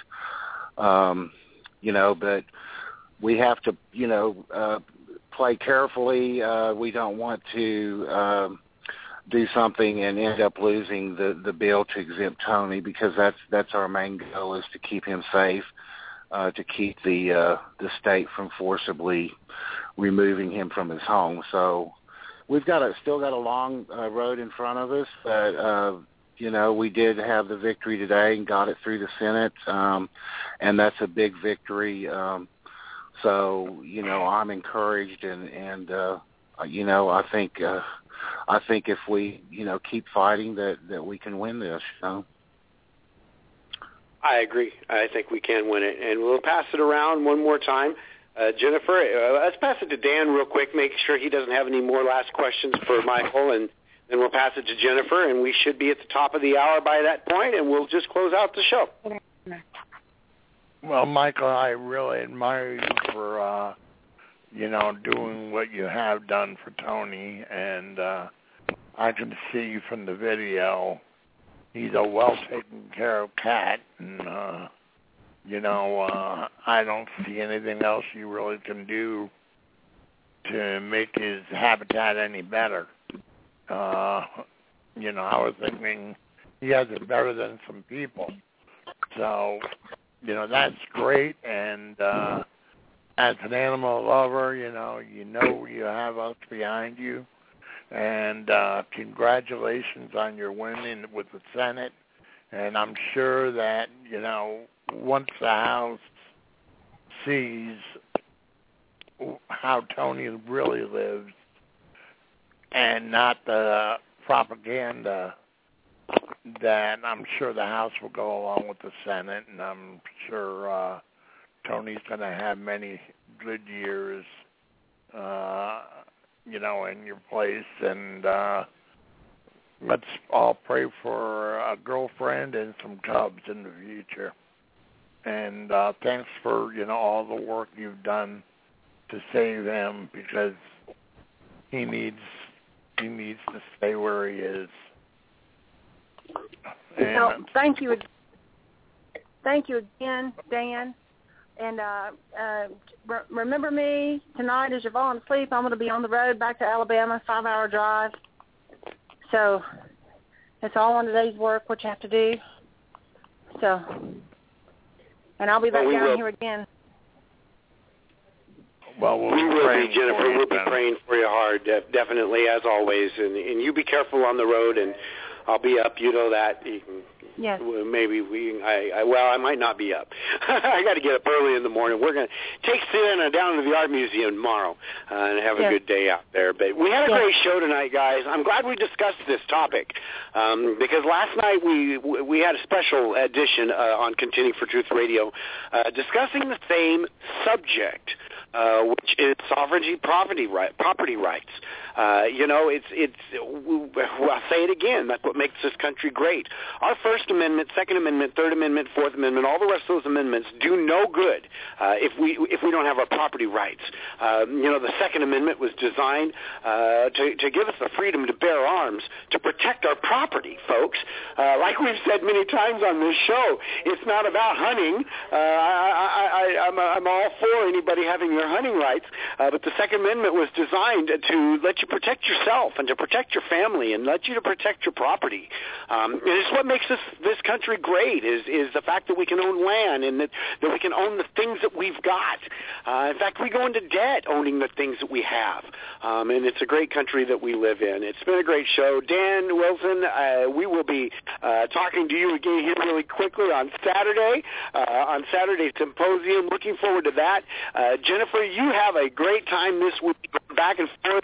But we have to, play carefully. We don't want to do something and end up losing the bill to exempt Tony, because that's our main goal, is to keep him safe, to keep the state from forcibly removing him from his home. So we've still got a long road in front of us, but we did have the victory today and got it through the Senate, and that's a big victory. So I'm encouraged, and I think if we, keep fighting, that we can win this. I agree. I think we can win it, and we'll pass it around one more time. Jennifer, let's pass it to Dan real quick, make sure he doesn't have any more last questions for Michael, and then we'll pass it to Jennifer, and we should be at the top of the hour by that point, and we'll just close out the show. Well, Michael, I really admire you for doing what you have done for Tony, and I can see from the video he's a well-taken care of cat, and, I don't see anything else you really can do to make his habitat any better. I was thinking he has it better than some people. So, that's great, and as an animal lover, you have us behind you. And congratulations on your win with the Senate. And I'm sure that, once the House sees how Tony really lives and not the propaganda, that I'm sure the House will go along with the Senate, and I'm sure Tony's going to have many good years, in your place, and let's all pray for a girlfriend and some cubs in the future. And thanks for, all the work you've done to save him, because He needs to stay where he is. So thank you again, Dan. And remember me tonight as you're falling asleep. I'm going to be on the road back to Alabama, 5-hour drive. So it's all on today's work, what you have to do. So, and I'll be back down here again. Well, we will be, Jennifer. We'll be praying for you hard, definitely, as always. And you be careful on the road, and I'll be up. You know that. Yes. Maybe I might not be up. I got to get up early in the morning. We're going to take Sienna down to the art museum tomorrow and have a good day out there. But we had a great show tonight, guys. I'm glad we discussed this topic because last night we had a special edition on Contending for Truth Radio discussing the same subject, which is sovereignty, property rights. I'll say it again. That's what makes this country great. Our First Amendment, Second Amendment, Third Amendment, Fourth Amendment, all the rest of those amendments do no good if we don't have our property rights. The Second Amendment was designed to give us the freedom to bear arms, to protect our property, folks. Like we've said many times on this show, it's not about hunting. I'm all for anybody having their hunting rights, but the Second Amendment was designed to let you protect yourself and to protect your family and let you to protect your property. And it's what makes this country great is the fact that we can own land and that we can own the things that we've got. In fact, we go into debt owning the things that we have. And it's a great country that we live in. It's been a great show. Dan Wilson, we will be talking to you again here really quickly on Saturday Symposium. Looking forward to that. Jennifer, you have a great time this week back and forth.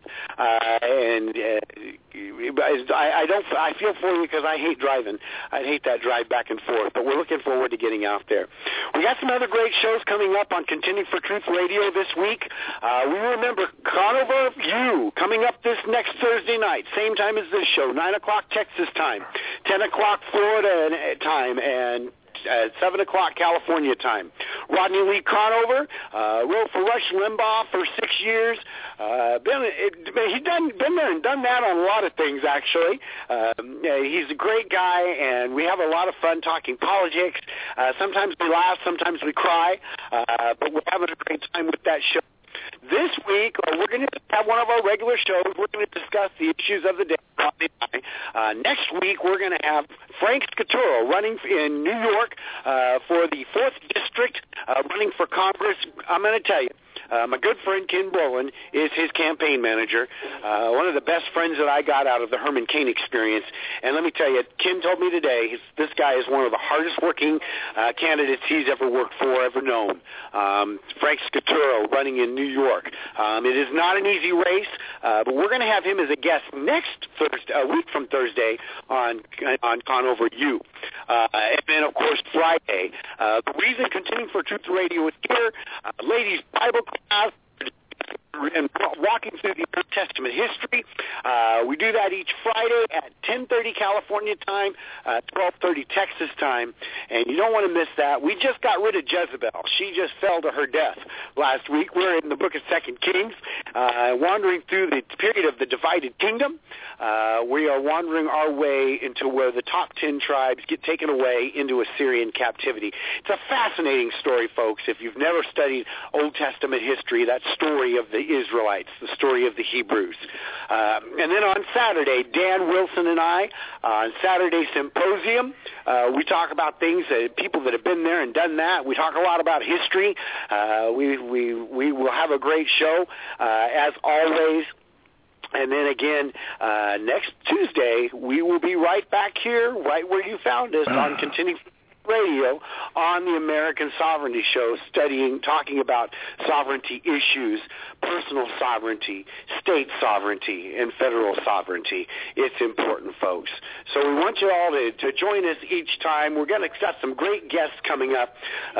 I feel for you because I hate driving. I hate that drive back and forth, but we're looking forward to getting out there. We got some other great shows coming up on Contending for Truth Radio this week. We remember Conover View coming up this next Thursday night, same time as this show, 9 o'clock Texas time, 10 o'clock Florida time, and 7 o'clock California time. Rodney Lee Conover wrote for Rush Limbaugh for 6 years. He's been there and done that on a lot of things, actually. He's a great guy, and we have a lot of fun talking politics. Sometimes we laugh, sometimes we cry, but we're having a great time with that show. This week, we're going to have one of our regular shows. We're going to discuss the issues of the day. Next week, we're going to have Frank Scaturo running in New York for the 4th District, running for Congress. I'm going to tell you, my good friend Ken Brolin is his campaign manager, one of the best friends that I got out of the Herman Cain experience. And let me tell you, Ken told me today, this guy is one of the hardest working candidates he's ever worked for, ever known. Frank Scaturo running in New York. It is not an easy race, but we're going to have him as a guest next Thursday, a week from Thursday on Conover U. And then, of course, Friday. The reason Contending for Truth Radio is here, ladies' Bible class, and walking through the Old Testament history. We do that each Friday at 10:30 California time, 12:30 Texas time, and you don't want to miss that. We just got rid of Jezebel. She just fell to her death last week. We're in the book of 2 Kings, wandering through the period of the divided kingdom. We are wandering our way into where the top 10 tribes get taken away into Assyrian captivity. It's a fascinating story, folks. If you've never studied Old Testament history, that story of the Israelites, the story of the Hebrews. And then on Saturday, Dan Wilson and I, on Saturday Symposium, we talk about things, people that have been there and done that. We talk a lot about history. We will have a great show, as always. And then again, next Tuesday, we will be right back here, right where you found us, on Contending Radio on the American Sovereignty Show, talking about sovereignty issues, personal sovereignty, state sovereignty, and federal sovereignty. It's important, folks. So we want you all to join us each time. We're going to got some great guests coming up.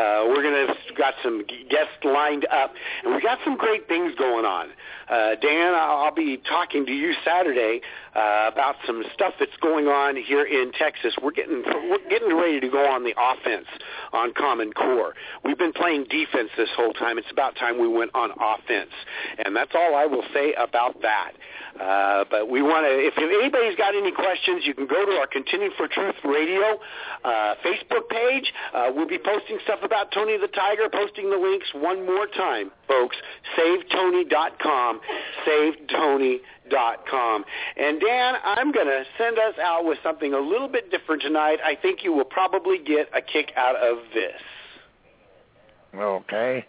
Got some guests lined up, and we got some great things going on. Dan, I'll be talking to you Saturday about some stuff that's going on here in Texas. We're getting ready to go on the play offense on Common Core. We've been playing defense this whole time. It's about time we went on offense. And that's all I will say about that. But we want to, if anybody's got any questions, you can go to our Contending for Truth Radio Facebook page. We'll be posting stuff about Tony the Tiger, posting the links one more time, folks. SaveTony.com, SaveTony.com. And Dan, I'm going to send us out with something a little bit different tonight. I think you will probably get a kick out of this. Okay.